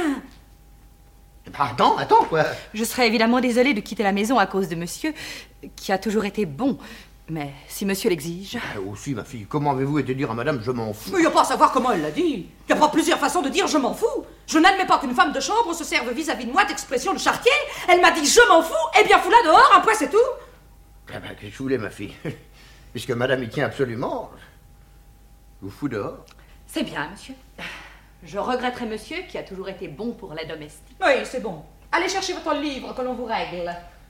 Attends, attends, quoi. Je serais évidemment désolée de quitter la maison à cause de monsieur, qui a toujours été bon. Mais si monsieur l'exige... Ah, aussi, ma fille, comment avez-vous été dire à madame je m'en fous? Mais il n'y a pas à savoir comment elle l'a dit. Il n'y a pas plusieurs façons de dire je m'en fous. Je n'admets pas qu'une femme de chambre se serve vis-à-vis de moi d'expression de charretier. Elle m'a dit je m'en fous, eh bien fous-la dehors, un point c'est tout. Ah ben, qu'est-ce que vous voulez, ma fille? Puisque madame y tient absolument, je vous fous dehors. C'est bien, monsieur. Je regretterai monsieur qui a toujours été bon pour la domestique. Oui, c'est bon. Allez chercher votre livre que l'on vous règle.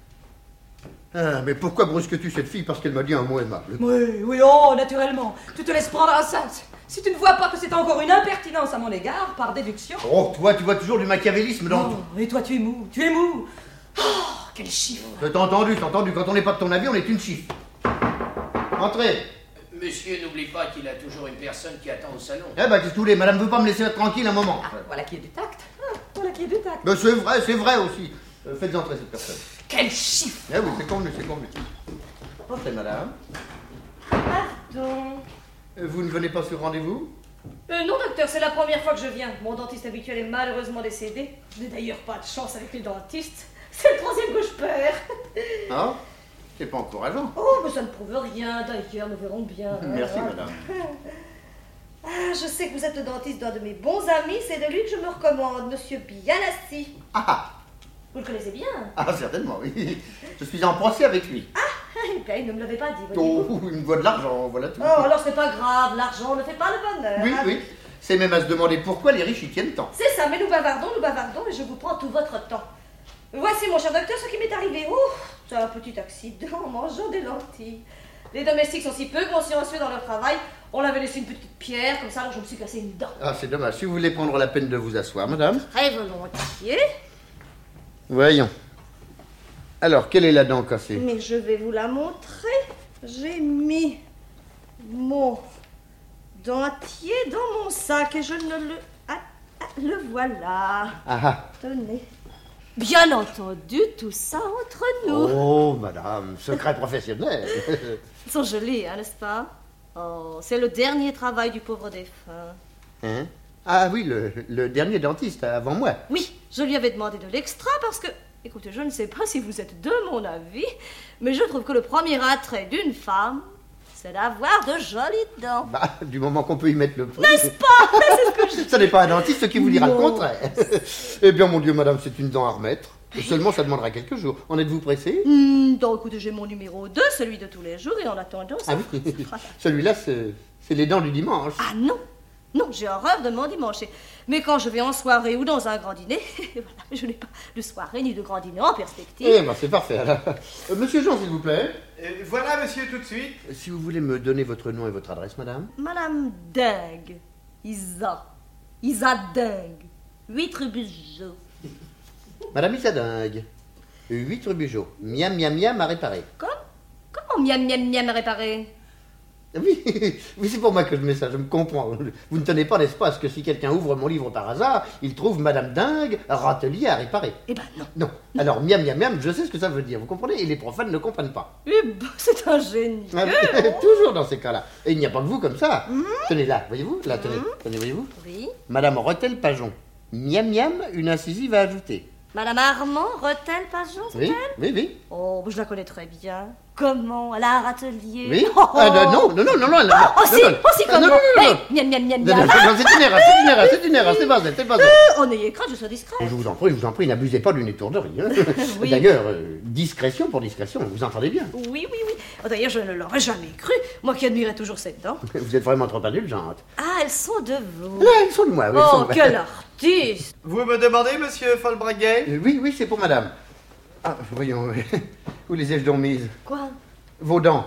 Ah, mais pourquoi brusques-tu cette fille parce qu'elle m'a dit un mot aimable? Oui, oui, oh, naturellement. Tu te laisses prendre à ça. Si tu ne vois pas que c'est encore une impertinence à mon égard, par déduction... Oh, toi, tu vois toujours du machiavélisme dans tout. Oh, et toi, tu es mou, tu es mou. Oh, quel chiffre. T'as entendu, t'as entendu. Quand on n'est pas de ton avis, on est une chiffre. Entrez. Monsieur, n'oublie pas qu'il a toujours une personne qui attend au salon. Eh ben, qu'est-ce que vous voulez? Madame veut pas me laisser tranquille un moment. Ah, voilà qui est du tact. Ah, voilà qui est du tact. Ben, c'est vrai, c'est vrai aussi. Euh, faites entrer cette personne. Quel chiffre. Eh oui, c'est convenu, c'est convenu. Entrez, madame. Pardon. Euh, Vous ne venez pas sur rendez-vous? Euh, non, docteur, c'est la première fois que je viens. Mon dentiste habituel est malheureusement décédé. Je n'ai d'ailleurs pas de chance avec les dentistes. C'est le troisième que je perds. Ah, c'est pas encourageant. Oh, mais ça ne prouve rien. D'ailleurs, nous verrons bien. Merci, hein. madame. Ah, je sais que vous êtes le dentiste d'un de mes bons amis. C'est de lui que je me recommande, monsieur Bianassi. Ah, Vous le connaissez bien? ah, certainement, oui. Je suis en procès avec lui. Ah, eh bien, il ne me l'avait pas dit, voyez-vous. Oh, il me voit de l'argent, voilà tout. Oh, alors c'est pas grave. L'argent ne fait pas le bonheur. Oui, hein. oui. C'est même à se demander pourquoi les riches y tiennent tant. C'est ça, mais nous bavardons, nous bavardons, et je vous prends tout votre temps. Voici, mon cher docteur, ce qui m'est arrivé. Ouh, c'est un petit accident en mangeant des lentilles. Les domestiques sont si peu consciencieux dans leur travail. On l'avait laissé une petite pierre, comme ça, alors je me suis cassé une dent. Ah, c'est dommage. Si vous voulez prendre la peine de vous asseoir, madame. Très volontiers. Voyons. Alors, quelle est la dent cassée? Mais je vais vous la montrer. J'ai mis mon dentier dans mon sac et je ne le... Ah, ah, le voilà. Ah ah. Tenez. Bien entendu, tout ça entre nous. Oh, madame, secret professionnel. Ils sont jolis, hein, n'est-ce pas? Oh, c'est le dernier travail du pauvre défunt. Hein? Ah oui, le, le dernier dentiste avant moi. Oui, je lui avais demandé de l'extra parce que... Écoutez, je ne sais pas si vous êtes de mon avis, mais je trouve que le premier attrait d'une femme, c'est d'avoir de jolies dents. Bah, du moment qu'on peut y mettre le prix. N'est-ce pas? C'est ce que je... Ça n'est pas un dentiste qui vous dira Non. le contraire. Eh bien, mon Dieu, madame, c'est une dent à remettre. Et seulement, ça demandera quelques jours. En êtes-vous pressé? Hmm, donc, écoutez, j'ai mon numéro deux, celui de tous les jours, et en attendant, ça... Ah oui. Celui-là, c'est c'est les dents du dimanche. Ah non, non, j'ai horreur de m'endimancher. Mais quand je vais en soirée ou dans un grand dîner, voilà, je n'ai pas de soirée ni de grand dîner en perspective. Eh ben, c'est parfait. alors. Euh, monsieur Jean, s'il vous plaît. Euh, voilà, monsieur, tout de suite. Si vous voulez me donner votre nom et votre adresse, madame. Madame Dingue, Isa, Isa Dingue, huit rue Bugeaud. Madame Isadingue. huit rue Bugeaud. Miam, miam, miam à réparer. Comme Comment miam, miam, miam à réparer? Oui, oui, c'est pour moi que je mets ça, je me comprends. Vous ne tenez pas, n'est-ce pas, à ce que si quelqu'un ouvre mon livre par hasard, il trouve Madame Dingue, râtelier à réparer. Eh ben non. Non. Alors, miam, miam, miam, je sais ce que ça veut dire, vous comprenez? Et les profanes ne comprennent pas. Eh ben, c'est un génie. Ah, toujours dans ces cas-là. Et il n'y a pas que vous comme ça. Mmh. Tenez là, voyez-vous? Là, tenez, mmh. tenez, voyez-vous? Oui. Madame Retel-Pajon. Miam, miam, une incisive à ajouter. Madame Armand, Retel-Pajon, c'est Oui, elle? oui, oui. Oh, je la connais très bien. Comment? Elle a un râtelier. Oui. Oh. Ah, non, non, non, non, non. Oh, aussi, non, non. aussi, comment? Non, non, non, non. Miam, miam, miam, Non, miam. non, non, c'est une erreur, c'est une erreur, c'est une erreur, c'est pas ça, c'est pas ça. Euh, on ayez crainte, je sois discrète. Je vous en prie, je vous en prie, n'abusez pas d'une étourderie. Hein. Oui. D'ailleurs, euh, discrétion pour discrétion, vous entendez bien. Oui, oui, oui. Oh, d'ailleurs, je ne l'aurais jamais cru. Moi qui admirais toujours cette dent. Vous êtes vraiment trop indulgente. Ah, elles sont de vous. Là, elles sont de moi, oui. elles sont Oh, de moi. quel artiste. Vous me demandez, monsieur Folbraguet? Euh, Oui, oui, c'est pour madame. Ah, voyons, où les ai-je donc mises? Quoi? Vos dents.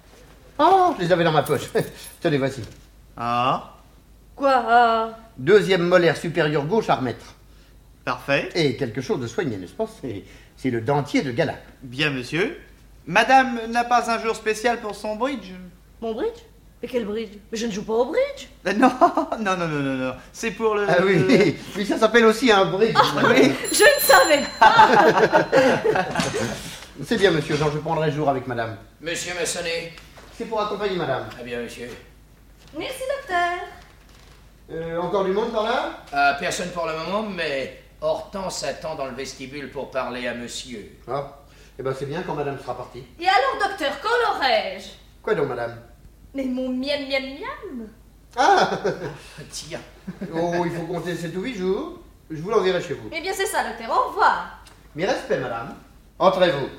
Oh, je les avais dans ma poche. Tenez, voici. Ah. Quoi? Ah. Deuxième molaire supérieure gauche à remettre. Parfait. Et quelque chose de soigné, n'est-ce pas? C'est, c'est le dentier de Gala. Bien, monsieur. Madame n'a pas un jour spécial pour son bridge? Mon bridge? Mais quel bridge? Mais je ne joue pas au bridge. Euh, Non, non, non, non, non, non. C'est pour le... Ah oui, oui, ça s'appelle aussi un bridge. Oui. Je ne savais pas. C'est bien, monsieur Jean, je prendrai jour avec madame. Monsieur Massonnet. C'est pour accompagner madame. Très bien, monsieur. Merci, docteur. Euh, encore du monde par là? Ah, personne pour le moment, mais Hortense attend dans le vestibule pour parler à monsieur. Ah, eh ben c'est bien quand madame sera partie. Et alors, docteur, quand l'aurai-je? Quoi donc, madame? Mais mon miam miam miam. Ah Tiens. Oh, il faut compter sept ou huit jours. Je vous l'enverrai chez vous. Eh bien, c'est ça, docteur. Au revoir. Mes respects, madame. Entrez-vous.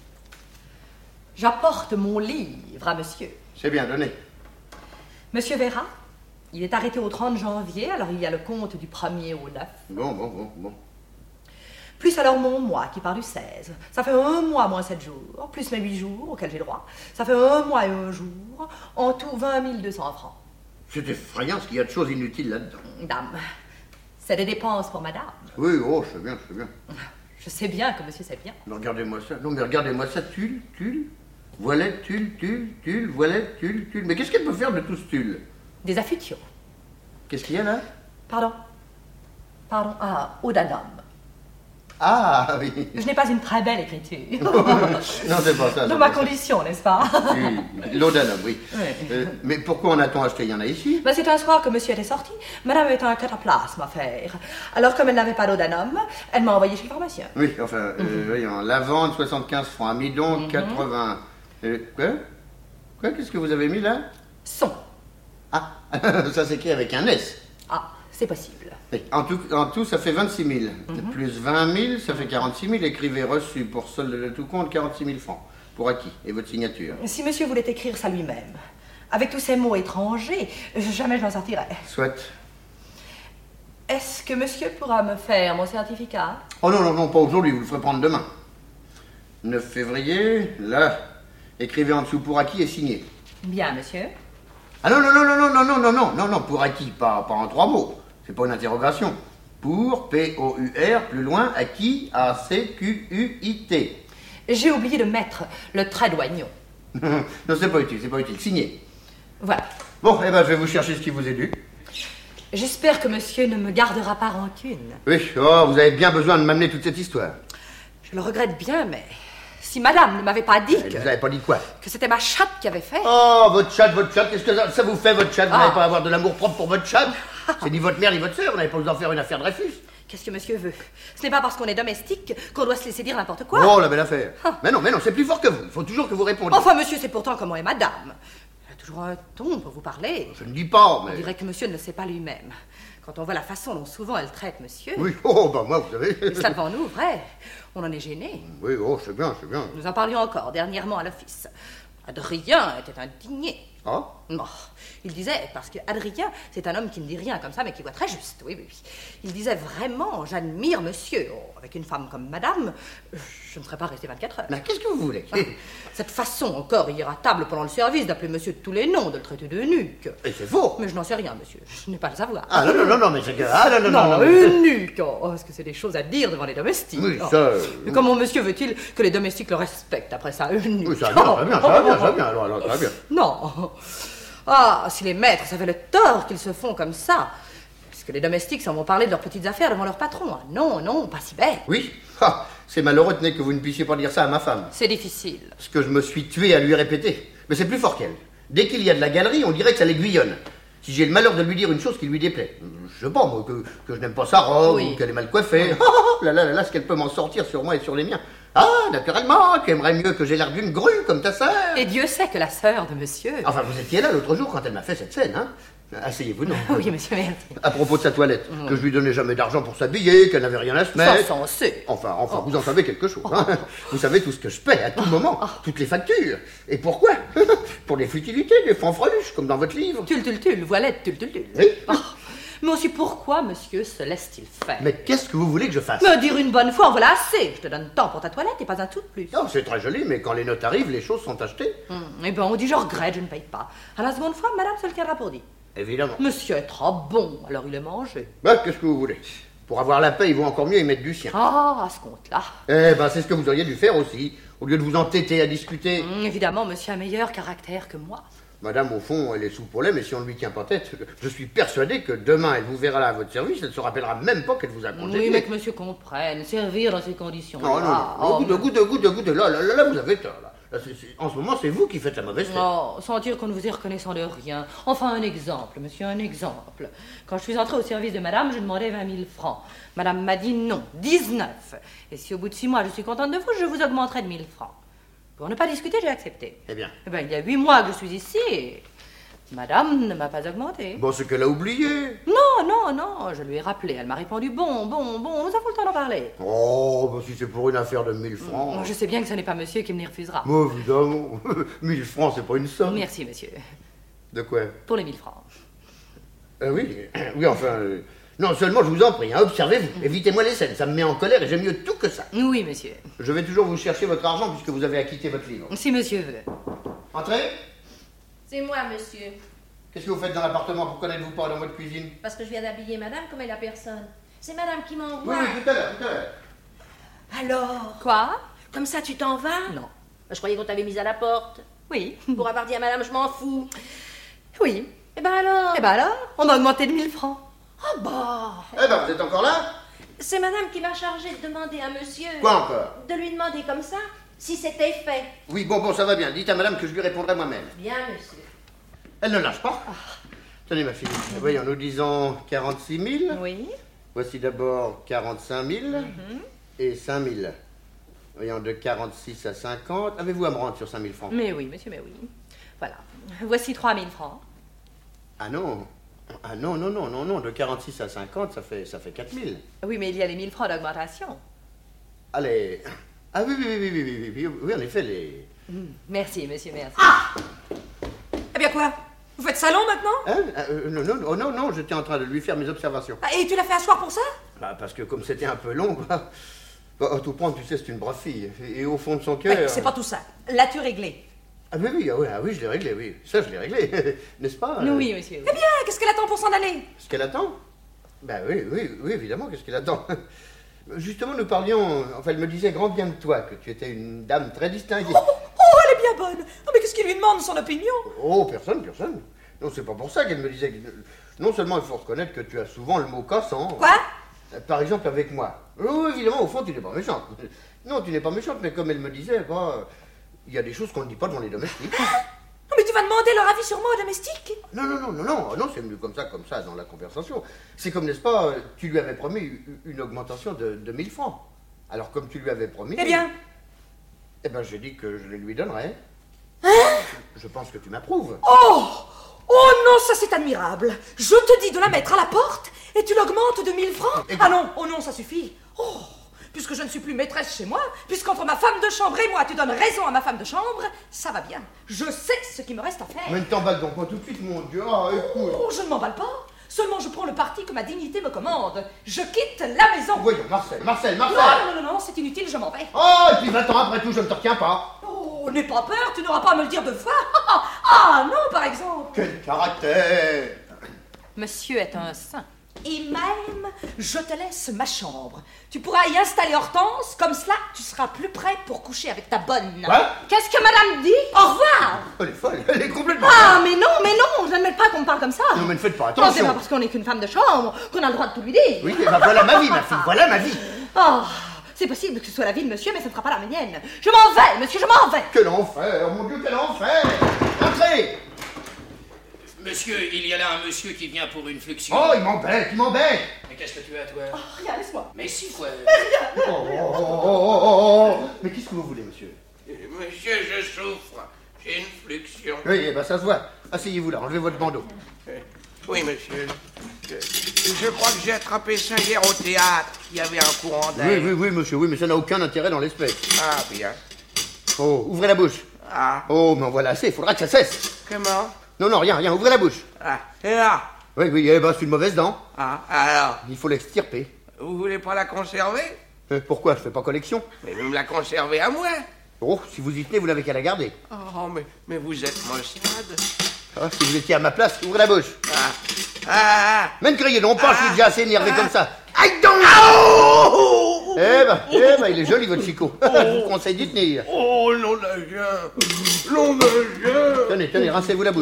J'apporte mon livre à monsieur. C'est bien donné. Monsieur verra, il est arrêté au trente janvier, alors il y a le compte du premier au neuf. Bon, bon, bon, bon. Plus alors mon mois qui part du seize. Ça fait un mois moins sept jours, plus mes huit jours auxquels j'ai droit. Ça fait un mois et un jour, en tout vingt mille deux cents francs. C'est effrayant ce qu'il y a de choses inutiles là-dedans. Dame, c'est des dépenses pour madame. Oui, oh, c'est bien, c'est bien. Je sais bien que monsieur sait bien. Mais regardez-moi ça. Non, mais regardez-moi ça. Tulle, tulle, voilette, tulle, tulle, tulle, voilette, tulle, tulle. Mais qu'est-ce qu'elle peut faire de tout ce tulle? Des affections. Qu'est-ce qu'il y a là? Pardon. Pardon. Ah, Odanum. Ah, oui. Je n'ai pas une très belle écriture. Non, c'est pas ça. De c'est ma pas ça. condition, n'est-ce pas? Oui, Laudanum, oui. Oui. Euh, mais pourquoi en a-t-on acheté? Il y en a ici? Ben, c'est un soir que monsieur était sorti. Madame avait un cataplasme à faire. Alors, comme elle n'avait pas d'Odanum, elle m'a envoyé chez le pharmacien. Oui, enfin, euh, voyons, lavande, soixante-quinze francs, amidon, quatre-vingts. Euh, quoi? Quoi? Qu'est-ce que vous avez mis là? Son. Ah, ça s'écrit avec un S. Ah, c'est possible. Et En tout, en tout, ça fait vingt-six mille. Plus vingt mille, ça fait quarante-six mille. Écrivez reçu pour solde de tout compte, quarante-six mille francs. Pour acquis. Et votre signature? Si monsieur voulait écrire ça lui-même, avec tous ces mots étrangers, jamais je m'en sortirais. Soit. Est-ce que monsieur pourra me faire mon certificat? Oh non, non, non, pas aujourd'hui, vous le ferez prendre demain. neuf février, là. Écrivez en dessous pour acquis et signez. Bien, monsieur. Ah non, non, non, non, non, non, non, non, non, non, non, pour acquis, pas, pas en trois mots. C'est pas une interrogation. Pour, P O U R, plus loin, acquis, A C Q U I T. J'ai oublié de mettre le trait d'oignon. Non, c'est pas utile, c'est pas utile. Signez. Voilà. Bon, eh ben, je vais vous chercher ce qui vous est dû. J'espère que monsieur ne me gardera pas rancune. Oui, oh, vous avez bien besoin de m'amener toute cette histoire. Je le regrette bien, mais si madame ne m'avait pas dit Eh, que, Vous avez pas dit quoi? que c'était ma chatte qui avait fait... Oh, votre chatte, votre chatte, qu'est-ce que ça, ça vous fait, votre chatte? Vous Ah. n'allez pas avoir de l'amour propre pour votre chatte? C'est ni votre mère ni votre sœur, vous n'allez pas vous en faire une affaire de Dreyfus. Qu'est-ce que monsieur veut? Ce n'est pas parce qu'on est domestique qu'on doit se laisser dire n'importe quoi. Oh, la belle affaire. Mais non, mais non, c'est plus fort que vous. Il faut toujours que vous répondiez. Enfin, monsieur, c'est pourtant comment est madame. Elle a toujours un ton pour vous parler. Je ne dis pas, mais... On dirait que monsieur ne le sait pas lui-même. Quand on voit la façon dont souvent elle traite monsieur... Oui, oh, bah moi, vous savez... Ça devant nous, vrai. On en est gêné. Oui, oh, c'est bien, c'est bien. Nous en parlions encore dernièrement à l'office. Adrien était indigné. Ah? Bon, il disait, parce que Adrien, c'est un homme qui ne dit rien comme ça, mais qui voit très juste, oui, oui, oui. Il disait vraiment, j'admire monsieur. Oh, avec une femme comme madame, je ne serais pas resté vingt-quatre heures. Mais qu'est-ce que vous voulez? Ah, cette façon encore hier à table pendant le service d'appeler monsieur de tous les noms, de le traiter de nuque. Et c'est faux. Mais je n'en sais rien, monsieur. Je n'ai pas le savoir. Ah non, non, non, non, mais c'est que... Ah non, non, non, Non, non, mais- une nuque. Oh, est-ce que c'est des choses à dire devant les domestiques? Oui, Oh. ça, euh, Mais comment monsieur veut-il que les domestiques le respectent après ça? Une nuque. Oui, ça va bien, ça va bien, ça va bien, ça va bien, alors, alors, ça va bien. Non. Ah, si les maîtres savaient le tort qu'ils se font comme ça. Est-ce que les domestiques s'en vont parler de leurs petites affaires devant leur patron? Ah, non, non, pas si bête. Oui? Ah, c'est malheureux, tenez, que vous ne puissiez pas dire ça à ma femme. C'est difficile. Ce que je me suis tué à lui répéter. Mais c'est plus fort qu'elle. Dès qu'il y a de la galerie, on dirait que ça l'aiguillonne. Si j'ai le malheur de lui dire une chose qui lui déplaît, je sais pas, moi, que, que je n'aime pas sa robe, Oui. ou qu'elle est mal coiffée, ah, ah, là, là, là, là, ce qu'elle peut m'en sortir sur moi et sur les miens. Ah, naturellement, tu aimerais mieux que j'ai l'air d'une grue comme ta sœur. Et Dieu sait que la sœur de monsieur... Enfin, vous étiez là l'autre jour quand elle m'a fait cette scène, hein? Asseyez-vous, non? Oui, monsieur, merci. À propos de sa toilette, que je lui donnais jamais d'argent pour s'habiller, qu'elle n'avait rien à se mettre. Ça s'en sait. Enfin, enfin, vous en savez quelque chose, hein? Vous savez tout ce que je paie à tout moment, toutes les factures. Et pourquoi? Pour des futilités, des fanfreluches, comme dans votre livre. Tul, tul, tul, voilà, tul, tul, tul. Oui. Oh. Mais aussi, pourquoi monsieur se laisse-t-il faire? Mais qu'est-ce que vous voulez que je fasse? Me dire une bonne fois, en voilà assez. Je te donne tant pour ta toilette et pas un tout de plus. Non, c'est très joli, mais quand les notes arrivent, les choses sont achetées. Hum, Eh ben, on dit je regrette, je ne paye pas. À la seconde fois, madame se le tiendra pour dit. Évidemment. Monsieur est trop bon, alors il est mangé. Ben, qu'est-ce que vous voulez? Pour avoir la paix, il vaut encore mieux y mettre du sien. Ah, à ce compte-là. Eh ben, c'est ce que vous auriez dû faire aussi, au lieu de vous entêter à discuter. Hum, évidemment, monsieur a meilleur caractère que moi. Madame, au fond, elle est sous pour lait, mais si on ne lui tient pas tête, je suis persuadé que demain, elle vous verra là à votre service, elle ne se rappellera même pas qu'elle vous a congédié. Oui, mais que monsieur comprenne, servir dans ces conditions. Non, non, non, Oh, goûte, goûte, goûte, goûte, là, là, là, là, vous avez tort, là. Là, c'est- c'est- en ce moment, c'est vous qui faites la mauvaise tête. Oh, sentir qu'on ne vous est reconnaissant de rien. Enfin, un exemple, monsieur, un exemple. Quand je suis entrée au service de madame, je demandais vingt mille francs. Madame m'a dit non, dix-neuf. Et si au bout de six mois, je suis contente de vous, je vous augmenterai de mille francs. Pour ne pas discuter, j'ai accepté. Eh bien. Eh bien, il y a huit mois que je suis ici et madame ne m'a pas augmenté. Bon, c'est qu'elle a oublié. Non, non, non, je lui ai rappelé. Elle m'a répondu bon, bon, bon, nous avons le temps d'en parler. Oh, bah, si c'est pour une affaire de mille francs. Je sais bien que ce n'est pas monsieur qui me les refusera. Bon, évidemment. mille francs, c'est pas une somme. Merci, monsieur. De quoi? Pour les mille francs. Euh, oui, oui, enfin. euh, non, seulement, je vous en prie, hein, observez-vous. Évitez-moi les scènes, ça me met en colère et j'aime mieux tout que ça. Oui, monsieur. Je vais toujours vous chercher votre argent puisque vous avez acquitté votre livre. Si monsieur veut. Entrez. C'est moi, monsieur. Qu'est-ce que vous faites dans l'appartement? Pourquoi n'êtes-vous pas dans votre cuisine? Parce que je viens d'habiller madame comme elle a personne. C'est madame qui m'envoie. Oui, oui, tout à l'heure, tout à l'heure. Alors? Quoi? Comme ça, tu t'en vas? Non. Je croyais qu'on t'avait mise à la porte. Oui. Pour avoir dit à madame, je m'en fous. Oui. Eh ben alors? Eh ben alors? On a augmenté de mille francs. Oh bah! Eh ben, vous êtes encore là? C'est madame qui m'a chargé de demander à monsieur... Quoi encore? De lui demander comme ça si c'était fait. Oui, bon, bon, ça va bien. Dites à madame que je lui répondrai moi-même. Bien, monsieur. Elle ne lâche pas. Tenez, ma fille. Voyons, nous disons quarante-six mille. Oui. Voici d'abord quarante-cinq mille Mhm. et cinq mille. Voyons, de quarante-six à cinquante. Avez-vous à me rendre sur cinq mille francs? Mais oui, monsieur, mais oui. Voilà. Voici trois mille francs. Ah non. Ah non, non, non, non, non. De quarante-six à cinquante, ça fait, ça fait quatre mille. Oui, mais il y a les mille francs d'augmentation. Allez. Ah oui, oui, oui, oui, oui, oui, oui, oui, oui, en effet, les... Mm. Merci, monsieur, merci. Eh bien quoi? Vous faites salon maintenant? Hein? Euh, non, non, non, non, non, j'étais en train de lui faire mes observations. Ah, et tu l'as fait asseoir pour ça? Bah, parce que comme c'était un peu long, quoi. Bah, à tout prendre, tu sais, c'est une brave fille. Et, et au fond de son cœur... Ouais, c'est pas tout ça. L'as-tu réglé? Ah oui, oui, ah oui, ah oui, je l'ai réglé, oui. Ça, je l'ai réglé, n'est-ce pas? euh, Oui, monsieur. Eh bien, qu'est-ce qu'elle attend pour s'en aller? Ce qu'elle attend? Ben oui, oui, oui, évidemment, qu'est-ce qu'elle attend? Justement, nous parlions... Enfin, elle me disait grand bien de toi, que tu étais une dame très distinguée. Oh, oh, elle est bien bonne. Oh, mais qu'est-ce qu'il lui demande, son opinion? Oh, personne, personne. Non, c'est pas pour ça qu'elle me disait que... Non seulement il faut reconnaître que tu as souvent le mot cassant. Quoi? Par exemple, avec moi. Oh, évidemment, au fond, tu n'es pas méchante. Non, tu n'es pas méchante, mais comme elle me disait, bah... Il y a des choses qu'on ne dit pas devant les domestiques. Oh, mais tu vas demander leur avis sur moi aux domestiques? Non, non, non, non, non, non, c'est mieux comme ça, comme ça, dans la conversation. C'est comme, n'est-ce pas, tu lui avais promis une augmentation de, de mille francs. Alors, comme tu lui avais promis... Eh bien? Eh ben, j'ai dit que je les lui donnerais. Hein? Je pense que tu m'approuves. Oh! Oh non, ça c'est admirable. Je te dis de la mettre à la porte et tu l'augmentes de mille francs. Ah non, oh non, ça suffit. Oh, puisque je ne suis plus maîtresse chez moi, puisqu'entre ma femme de chambre et moi, tu donnes raison à ma femme de chambre, ça va bien. Je sais ce qu'il me reste à faire. Mais ne t'emballe donc pas tout de suite, mon Dieu. Ah, écoute. Oh, je ne m'emballe pas. Seulement, je prends le parti que ma dignité me commande. Je quitte la maison. Voyons, Marcel, Marcel, Marcel. Non, non, non, non, c'est inutile, je m'en vais. Oh, et puis vingt ans après tout, je ne te retiens pas. Oh, n'aie pas peur, tu n'auras pas à me le dire deux fois. Ah non, par exemple. Quel caractère. Monsieur est un saint. Et même, je te laisse ma chambre. Tu pourras y installer Hortense, comme cela, tu seras plus près pour coucher avec ta bonne. Quoi? Qu'est-ce que madame dit? Au revoir. Elle est folle, elle est complètement Ah, folle. mais non, mais non, je n'admets pas qu'on me parle comme ça. Non, mais ne faites pas Non, c'est attention. pas parce qu'on n'est qu'une femme de chambre qu'on a le droit de tout lui dire. Oui, eh ben voilà ma vie, ma fille, voilà ma vie. Oh, c'est possible que ce soit la vie de monsieur, mais ce ne sera pas la mienne. Je m'en vais, monsieur, je m'en vais. Quel enfer, mon Dieu, quel enfer. Entrez. Monsieur, il y a là un monsieur qui vient pour une fluxion. Oh, il m'embête, il m'embête. Mais qu'est-ce que tu as, toi? Oh, rien, laisse-moi. Mais si, quoi. Oh, oh, oh, oh, oh, oh. Mais qu'est-ce que vous voulez, monsieur? Monsieur, je souffre. J'ai une fluxion. Oui, eh ben ça se voit. Asseyez-vous là, enlevez votre bandeau. Oui, monsieur. Je, je crois que j'ai attrapé ça hier au théâtre. Il y avait un courant d'air. Oui, oui, oui, monsieur, oui, mais ça n'a aucun intérêt dans l'espèce. Ah, bien. Oh, ouvrez la bouche. Ah. Oh, mais en voilà assez, il faudra que ça cesse. Comment? Non, non, rien, rien, ouvrez la bouche. Ah, et là? Oui, oui, eh ben c'est une mauvaise dent. Ah, alors? Il faut l'extirper. Vous voulez pas la conserver? Euh, pourquoi? Je fais pas collection. Mais vous me la conservez à moi. Oh, si vous y tenez, vous n'avez qu'à la garder. Oh, mais, mais vous êtes maussade. Ah, si vous étiez à ma place, ouvrez la bouche. Ah. Ah. Même criez donc pas, je suis déjà assez énervé Ah. comme ça. Aïe donc! Oh! Eh ben, eh ben, il est joli votre chicot. Je vous conseille d'y tenir. Oh, non, là, viens. Non, là, viens. Tenez, tenez, rincez-vous la bouche.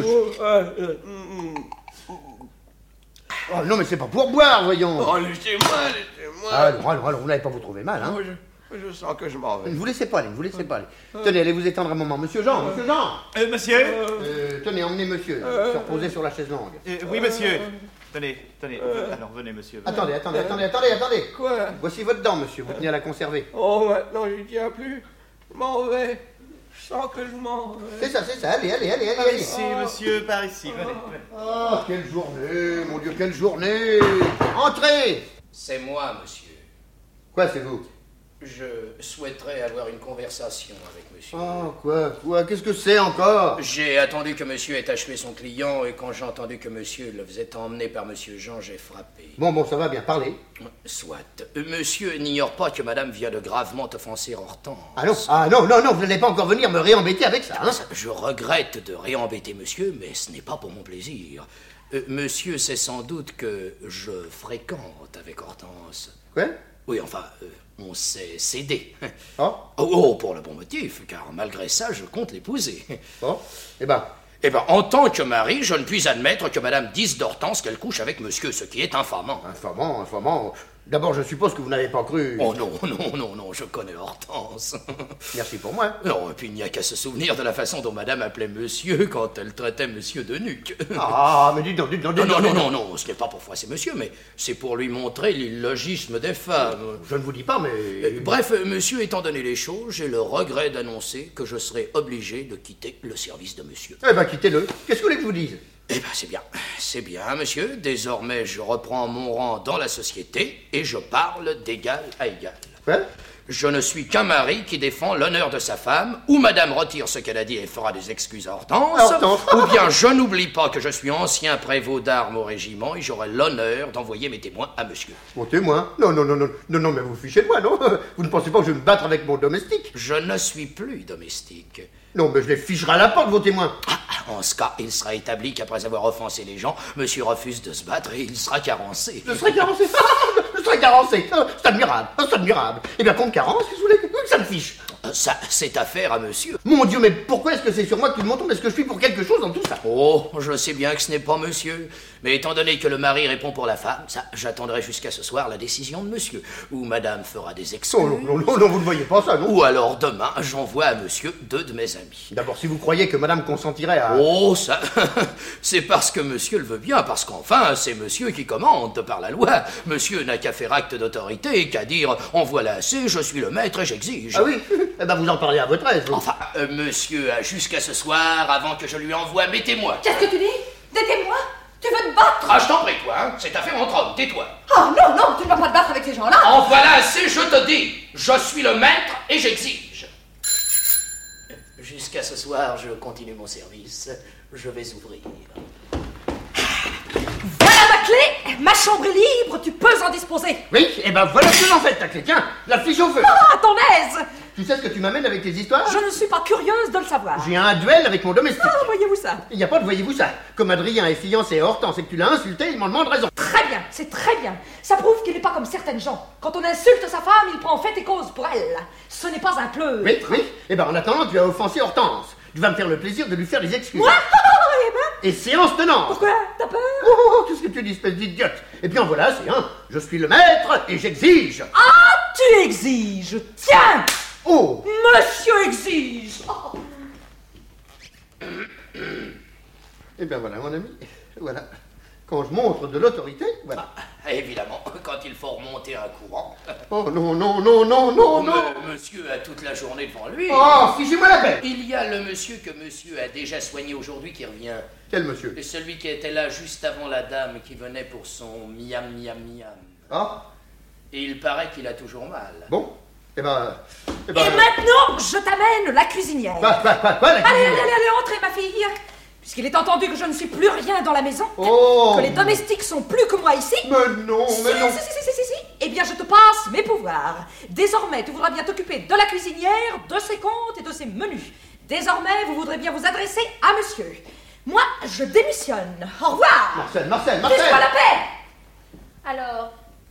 Oh non, mais c'est pas pour boire, voyons. Oh, laissez-moi, laissez-moi. Ah, alors, alors, alors, vous n'allez pas vous trouver mal, hein. Oh, je, je sens que je m'en vais. Ne vous laissez pas aller, ne vous laissez pas aller. Tenez, allez vous étendre un moment. Monsieur Jean, monsieur Jean. Euh, monsieur euh, Tenez, emmenez monsieur. Euh... Se reposer sur la chaise longue. Euh, oui, monsieur. Tenez, tenez. Euh... Alors, venez, monsieur. Venez. Attendez, attendez, attendez, attendez, attendez. Quoi? Voici votre dent, monsieur. Vous tenez à la conserver. Oh, maintenant, j'y tiens plus. Je m'en vais. Je sens que je m'en vais. C'est ça, c'est ça. Allez, allez, allez, allez. Par allez. ici, oh. Monsieur, par ici. Venez, venez. Oh, quelle journée, mon Dieu, quelle journée. Entrez. C'est moi, monsieur. Quoi, c'est vous? Je souhaiterais avoir une conversation avec monsieur. Oh, quoi, quoi, qu'est-ce que c'est encore? J'ai attendu que monsieur ait achevé son client et quand j'ai entendu que monsieur le faisait emmener par monsieur Jean, j'ai frappé. Bon, bon, ça va bien, parlez. Soit. Monsieur n'ignore pas que madame vient de gravement offenser Hortense. Ah non, ah non, non, non, vous n'allez pas encore venir me réembêter avec ça, hein? Je regrette de réembêter monsieur, mais ce n'est pas pour mon plaisir. Euh, monsieur sait sans doute que je fréquente avec Hortense. Quoi? Oui, enfin... Euh, on s'est cédé. Oh. oh Oh, pour le bon motif, car malgré ça, je compte l'épouser. Bon, eh ben... Eh ben, en tant que mari, je ne puis admettre que madame dise d'Hortense qu'elle couche avec monsieur, ce qui est infamant. Infamant, infamant... D'abord, je suppose que vous n'avez pas cru... Oh non, non, non, non, je connais Hortense. Merci pour moi. Non, et puis il n'y a qu'à se souvenir de la façon dont madame appelait monsieur quand elle traitait monsieur de nuque. Ah, mais dites donc, dites donc, dites non, donc... Non, non, non, non, ce n'est pas pour froisser monsieur, mais c'est pour lui montrer l'illogisme des femmes. Je ne vous dis pas, mais... Et, bref, monsieur, étant donné les choses, j'ai le regret d'annoncer que je serai obligé de quitter le service de monsieur. Eh ben, quittez-le. Qu'est-ce que vous voulez que je vous dise? Eh ben, c'est bien. C'est bien, monsieur. Désormais, je reprends mon rang dans la société et je parle d'égal à égal. Quoi? Je ne suis qu'un mari qui défend l'honneur de sa femme, ou madame retire ce qu'elle a dit et fera des excuses à Hortense, Hortense. ou bien je n'oublie pas que je suis ancien prévôt d'armes au régiment et j'aurai l'honneur d'envoyer mes témoins à monsieur. Mon témoin? Non, non, non, non, non, non, mais vous fichez de moi, non? Vous ne pensez pas que je vais me battre avec mon domestique? Je ne suis plus domestique. Non, mais je les ficherai à la porte, vos témoins. Ah, en ce cas, il sera établi qu'après avoir offensé les gens, monsieur refuse de se battre et il sera carencé. Je serai carencé? Je serai carencé? C'est admirable, c'est admirable. Eh bien, qu'on me carence, qu'est-ce que vous voulez que ça me fiche? Ça, c'est affaire à monsieur. Mon Dieu, mais pourquoi est-ce que c'est sur moi que tout le monde tombe? Est-ce que je suis pour quelque chose dans tout ça? Oh, je sais bien que ce n'est pas monsieur. Mais étant donné que le mari répond pour la femme, ça, j'attendrai jusqu'à ce soir la décision de monsieur. Ou madame fera des excuses. Oh non, non, non, non, vous ne voyez pas ça, non? Ou alors demain, j'envoie à monsieur deux de mes amis. D'abord, si vous croyez que madame consentirait à... Oh, ça, c'est parce que monsieur le veut bien, parce qu'enfin, c'est monsieur qui commande par la loi. Monsieur n'a qu'à faire acte d'autorité et qu'à dire, en voilà assez, je suis le maître et j'exige. Ah oui? Eh ben, vous en parlez à votre aise. Vous. Enfin, euh, monsieur a jusqu'à ce soir, avant que je lui envoie mes témoins. Qu'est-ce que tu dis? Des témoins? Tu veux te battre? Ah, je t'en prie, toi, hein. C'est affaire entre hommes, tais-toi. Oh non, non, tu ne vas pas te battre avec ces gens-là. En voilà assez, je te dis. Je suis le maître et j'exige. Jusqu'à ce soir, je continue mon service. Je vais ouvrir. Voilà ma clé. Ma chambre est libre, tu peux en disposer. Oui, et ben voilà ce que j'en fais, ta clé. Tiens, la fiche au feu. Ah, à ton aise. Tu sais ce que tu m'amènes avec tes histoires? Je ne suis pas curieuse de le savoir. J'ai un duel avec mon domestique. Ah, voyez-vous ça? Il n'y a pas de voyez-vous ça. Comme Adrien est fiancé à Hortense et que tu l'as insulté, il m'en demande raison. Très bien, c'est très bien. Ça prouve qu'il n'est pas comme certaines gens. Quand on insulte sa femme, il prend fait et cause pour elle. Ce n'est pas un pleu. Oui, oui. Et ben en attendant, tu as offensé Hortense. Tu vas me faire le plaisir de lui faire des excuses. Moi? Eh ben? Et séance tenante. Pourquoi? T'as peur? Oh, oh, oh, qu'est-ce que tu dis, espèce d'idiote? Et puis en voilà, c'est un. Je suis le maître et j'exige. Ah, tu exiges. Tiens. Oh! Monsieur exige! Oh. Eh bien voilà, mon ami, voilà. Quand je montre de l'autorité, voilà. Ah, évidemment, quand il faut remonter un courant. Oh non, non, non, non, non, non! Me, monsieur a toute la journée devant lui. Oh, fichez-moi la paix! Il y a le monsieur que monsieur a déjà soigné aujourd'hui qui revient. Quel monsieur? Et celui qui était là juste avant la dame qui venait pour son miam, miam, miam. Ah? Et il paraît qu'il a toujours mal. Bon. Eh ben, eh ben, Et maintenant, je t'amène la cuisinière. Quoi, quoi, quoi, quoi, la cuisinière? Allez, allez, allez, entrez, ma fille. Puisqu'il est entendu que je ne suis plus rien dans la maison, oh. que les domestiques sont plus que moi ici. Mais non, mais si, non. Si, si, si, si, si, si. Eh bien, je te passe mes pouvoirs. Désormais, tu voudras bien t'occuper de la cuisinière, de ses comptes et de ses menus. Désormais, vous voudrez bien vous adresser à monsieur. Moi, je démissionne. Au revoir. Marcel, Marcel, Marcel. Laisse-moi la paix. Alors,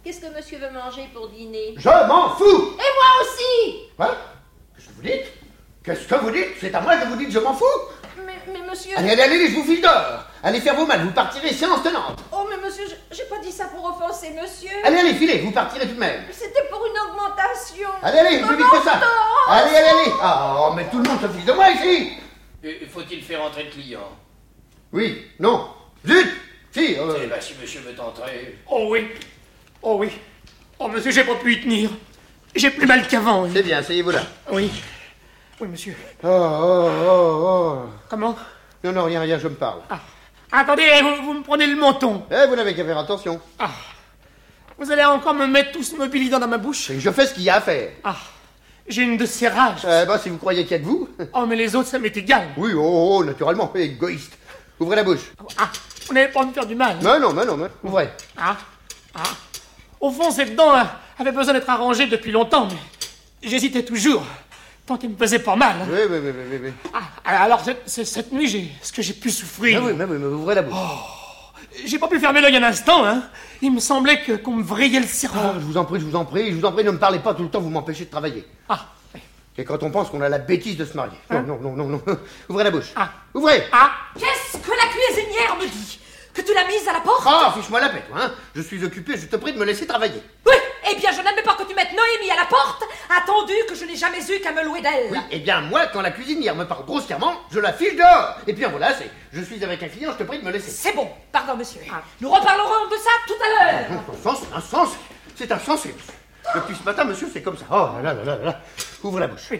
Qu'est-ce que monsieur veut manger pour dîner? Je m'en fous! Et moi aussi! Quoi? Qu'est-ce que vous dites? Qu'est-ce que vous dites? C'est à moi que vous dites je m'en fous? Mais, mais monsieur... Allez, allez, allez, je vous fiche dehors. Allez faire vos mal, vous partirez séance tenante. Oh, mais monsieur, je- j'ai pas dit ça pour offenser monsieur. Allez, allez, filez, vous partirez tout de même. C'était pour une augmentation. Allez, allez, plus vite que ça. Allez, allez, allez. Oh, mais tout le monde se fiche de moi ici. Et faut-il faire entrer le client? Oui, non. Zut! Si, euh... Eh ben, si monsieur veut entrer... Oh oui. Oh oui. Oh monsieur, j'ai pas pu y tenir. J'ai plus mal qu'avant. C'est bien, asseyez-vous là. Oui. Oui, monsieur. Oh, oh, oh, oh. Comment? Non, non, rien, rien, je me parle. Ah. Attendez, vous, vous me prenez le menton. Eh, vous n'avez qu'à faire attention. Ah. Vous allez encore me mettre tout ce mobilisant dans ma bouche? Et je fais ce qu'il y a à faire. Ah. J'ai une de ces rages. Eh ben, si vous croyez qu'il y a que vous. Oh, mais les autres, ça m'est égal. Oui, oh, oh, naturellement, égoïste. Ouvrez la bouche. Ah, vous n'avez pas à me faire du mal. Mais non, mais non, mais ouvrez. Ah. Ah. Au fond, ces dents hein, avaient besoin d'être arrangées depuis longtemps, mais j'hésitais toujours. Tant qu'elles me faisaient pas mal. Hein. Oui, oui, oui, oui, oui. Ah, alors, cette, cette, cette nuit, j'ai ce que j'ai pu souffrir. Ah oui, mais oui, mais ouvrez la bouche. Oh, j'ai pas pu fermer l'œil un instant, hein. Il me semblait que, qu'on me vrillait le cerveau. Ah, je vous en prie, je vous en prie, je vous en prie, ne me parlez pas tout le temps, vous m'empêchez de travailler. Ah. Et quand on pense qu'on a la bêtise de se marier. Hein? Non, non, non, non, non. Ouvrez la bouche. Ah. Ouvrez. Ah. Qu'est-ce que la cuisinière me dit? Que tu l'as mise à la porte? Ah, fiche-moi la paix, toi, hein. Je suis occupé, je te prie de me laisser travailler. Oui, eh bien, je n'admets pas que tu mettes Noémie à la porte, attendu que je n'ai jamais eu qu'à me louer d'elle. Oui, eh bien, moi, quand la cuisinière me parle grossièrement, je la fiche dehors. Et puis voilà, c'est. Je suis avec un client, je te prie de me laisser. C'est bon, pardon, monsieur. Nous reparlerons de ça tout à l'heure. Un sens, un sens. C'est insensé, monsieur. Depuis ce matin, monsieur, c'est comme ça. Oh là là là là là. Ouvre la bouche. Oui.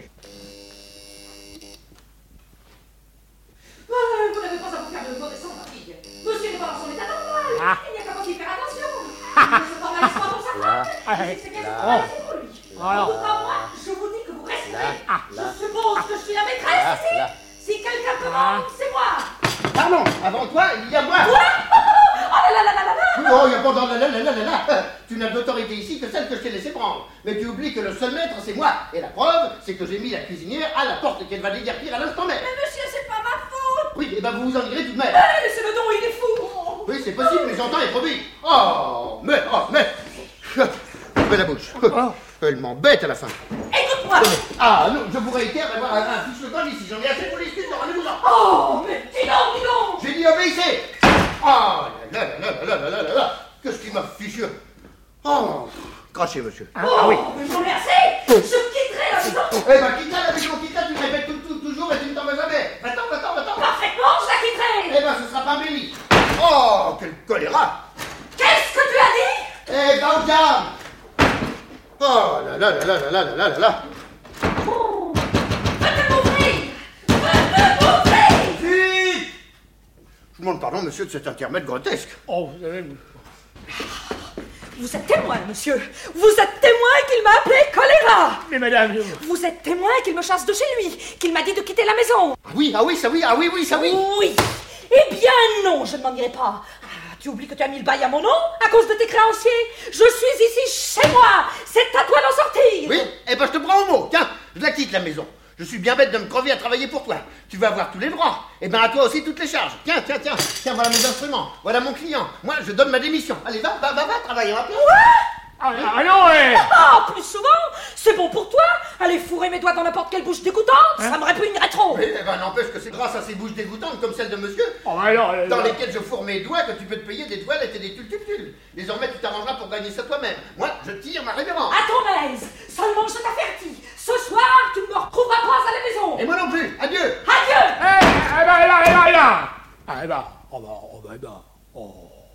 Euh, vous n'avez pas à vous faire de mauvais sang, ma fille. Monsieur n'est pas dans son état normal. Ah. Il n'y a qu'à pas y faire attention. Je t'en laisse pas pour sa Là. femme. C'est qu'elle Là. se passe pour lui. Alors. Pourtant, moi, je vous dis que vous resterez. Là. Je suppose que je suis la maîtresse Là. ici. Là. Si quelqu'un commande, c'est moi. Pardon, avant toi, il y a moi. Quoi? Oh là là là là là là. Non, il n'y a pas dans la la la la la la. Tu n'as d'autorité ici que celle que je t'ai laissé prendre. Mais tu oublies que le seul maître, c'est moi. Et la preuve, c'est que j'ai mis la cuisinière à la porte et qu'elle va déguerpir à l'instant même. Mais monsieur, c'est pas ma faute. Oui, et ben vous vous en irez tout de même. Eh, laissez-le donc, il est fou. Oui, c'est possible, mais j'entends les brebis. Oh, mais, oh, mais. Ouvrez la bouche. Elle m'embête à la fin. Écoute-moi. Ah, non, je vous réitère d'avoir un, un fiche le temps ici. J'en ai assez pour les discuter, rendez-vous-en. Oh, mais dis donc, dis donc. J'ai dit obéissez. Oh, là là là là là là là là. Qu'est-ce qui m'a fichu? Oh, crachez, monsieur. Ah, ah oui. Mais je vous remercie. Je quitterai la maison. Eh ben, quitte la maison, quitte tu répètes tout, tout, toujours et tu ne t'en vas jamais. Attends, attends, attends. Parfaitement, je la quitterai. Eh ben, ce sera pas Mélie. Oh, quel choléra. Qu'est-ce que tu as dit? Eh ben, garde. Oh là là là là là là là là là. Venez m'ouvrir. Venez m'ouvrir. Vite. Je demande pardon, monsieur, de cet intermède grotesque. Oh, vous avez... Vous êtes témoin, monsieur. Vous êtes témoin qu'il m'a appelé choléra. Mais madame... Je... Vous êtes témoin qu'il me chasse de chez lui, qu'il m'a dit de quitter la maison. Ah oui, ah oui, ça oui, ah oui, oui, ça oui. Oui. Eh bien non, je ne m'en irai pas. Ah, tu oublies que tu as mis le bail à mon nom à cause de tes créanciers. Je suis ici chez moi. C'est à toi d'en sortir. Oui, eh ben je te prends au mot. Tiens, je la quitte la maison. Je suis bien bête de me crever à travailler pour toi. Tu vas avoir tous les droits. Eh ben à toi aussi toutes les charges. Tiens, tiens, tiens. Tiens, voilà mes instruments. Voilà mon client. Moi, je donne ma démission. Allez, va, va, va, va, travailler. Va, Ah, ah non, ouais. Ah, plus souvent. C'est bon pour toi. Aller fourrer mes doigts dans n'importe quelle bouche dégoûtante, Hein? ça me répugnerait trop. Oui, eh ben n'empêche que c'est grâce à ces bouches dégoûtantes comme celle de monsieur, Oh, alors... euh, dans euh, lesquelles je fourre mes doigts, que tu peux te payer des toilettes et des tultules. Désormais, tu t'arrangeras pour gagner ça toi-même. Moi, je tire ma révérence. À ton aise. Seulement, je t'avertis. Ce soir, tu ne me retrouveras pas à la maison. Et moi non plus. Adieu. Adieu. Eh, eh ben, là, eh ben, là. Ah, eh ben, oh, ben, oh, ben, eh ben, oh.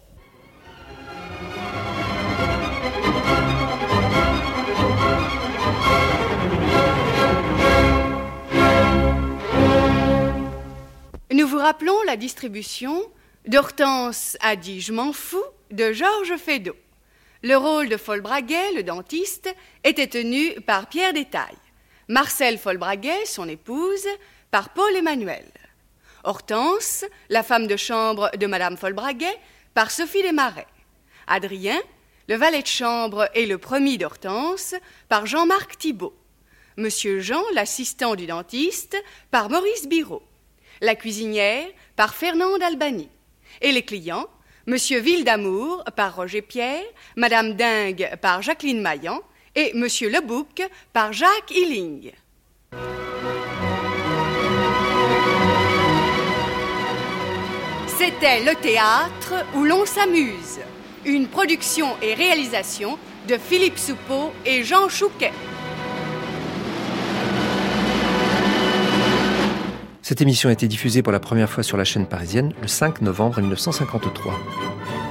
Nous vous rappelons la distribution d'Hortense a dit « Je m'en fous » de Georges Feydeau. Le rôle de Folbraguet, le dentiste, était tenu par Pierre Détail. Marcel Folbraguet, son épouse, par Paul Emmanuel. Hortense, la femme de chambre de Madame Folbraguet, par Sophie Desmarais. Adrien, le valet de chambre et le promis d'Hortense, par Jean-Marc Thibault. Monsieur Jean, l'assistant du dentiste, par Maurice Biraud. La cuisinière, par Fernande Albani. Et les clients, Monsieur Ville d'amour par Roger Pierre, Madame Dingue par Jacqueline Maillan et Monsieur Lebouc par Jacques Hilling. C'était le théâtre où l'on s'amuse. Une production et réalisation de Philippe Soupeau et Jean Chouquet. Cette émission a été diffusée pour la première fois sur la chaîne parisienne le cinq novembre mille neuf cent cinquante-trois.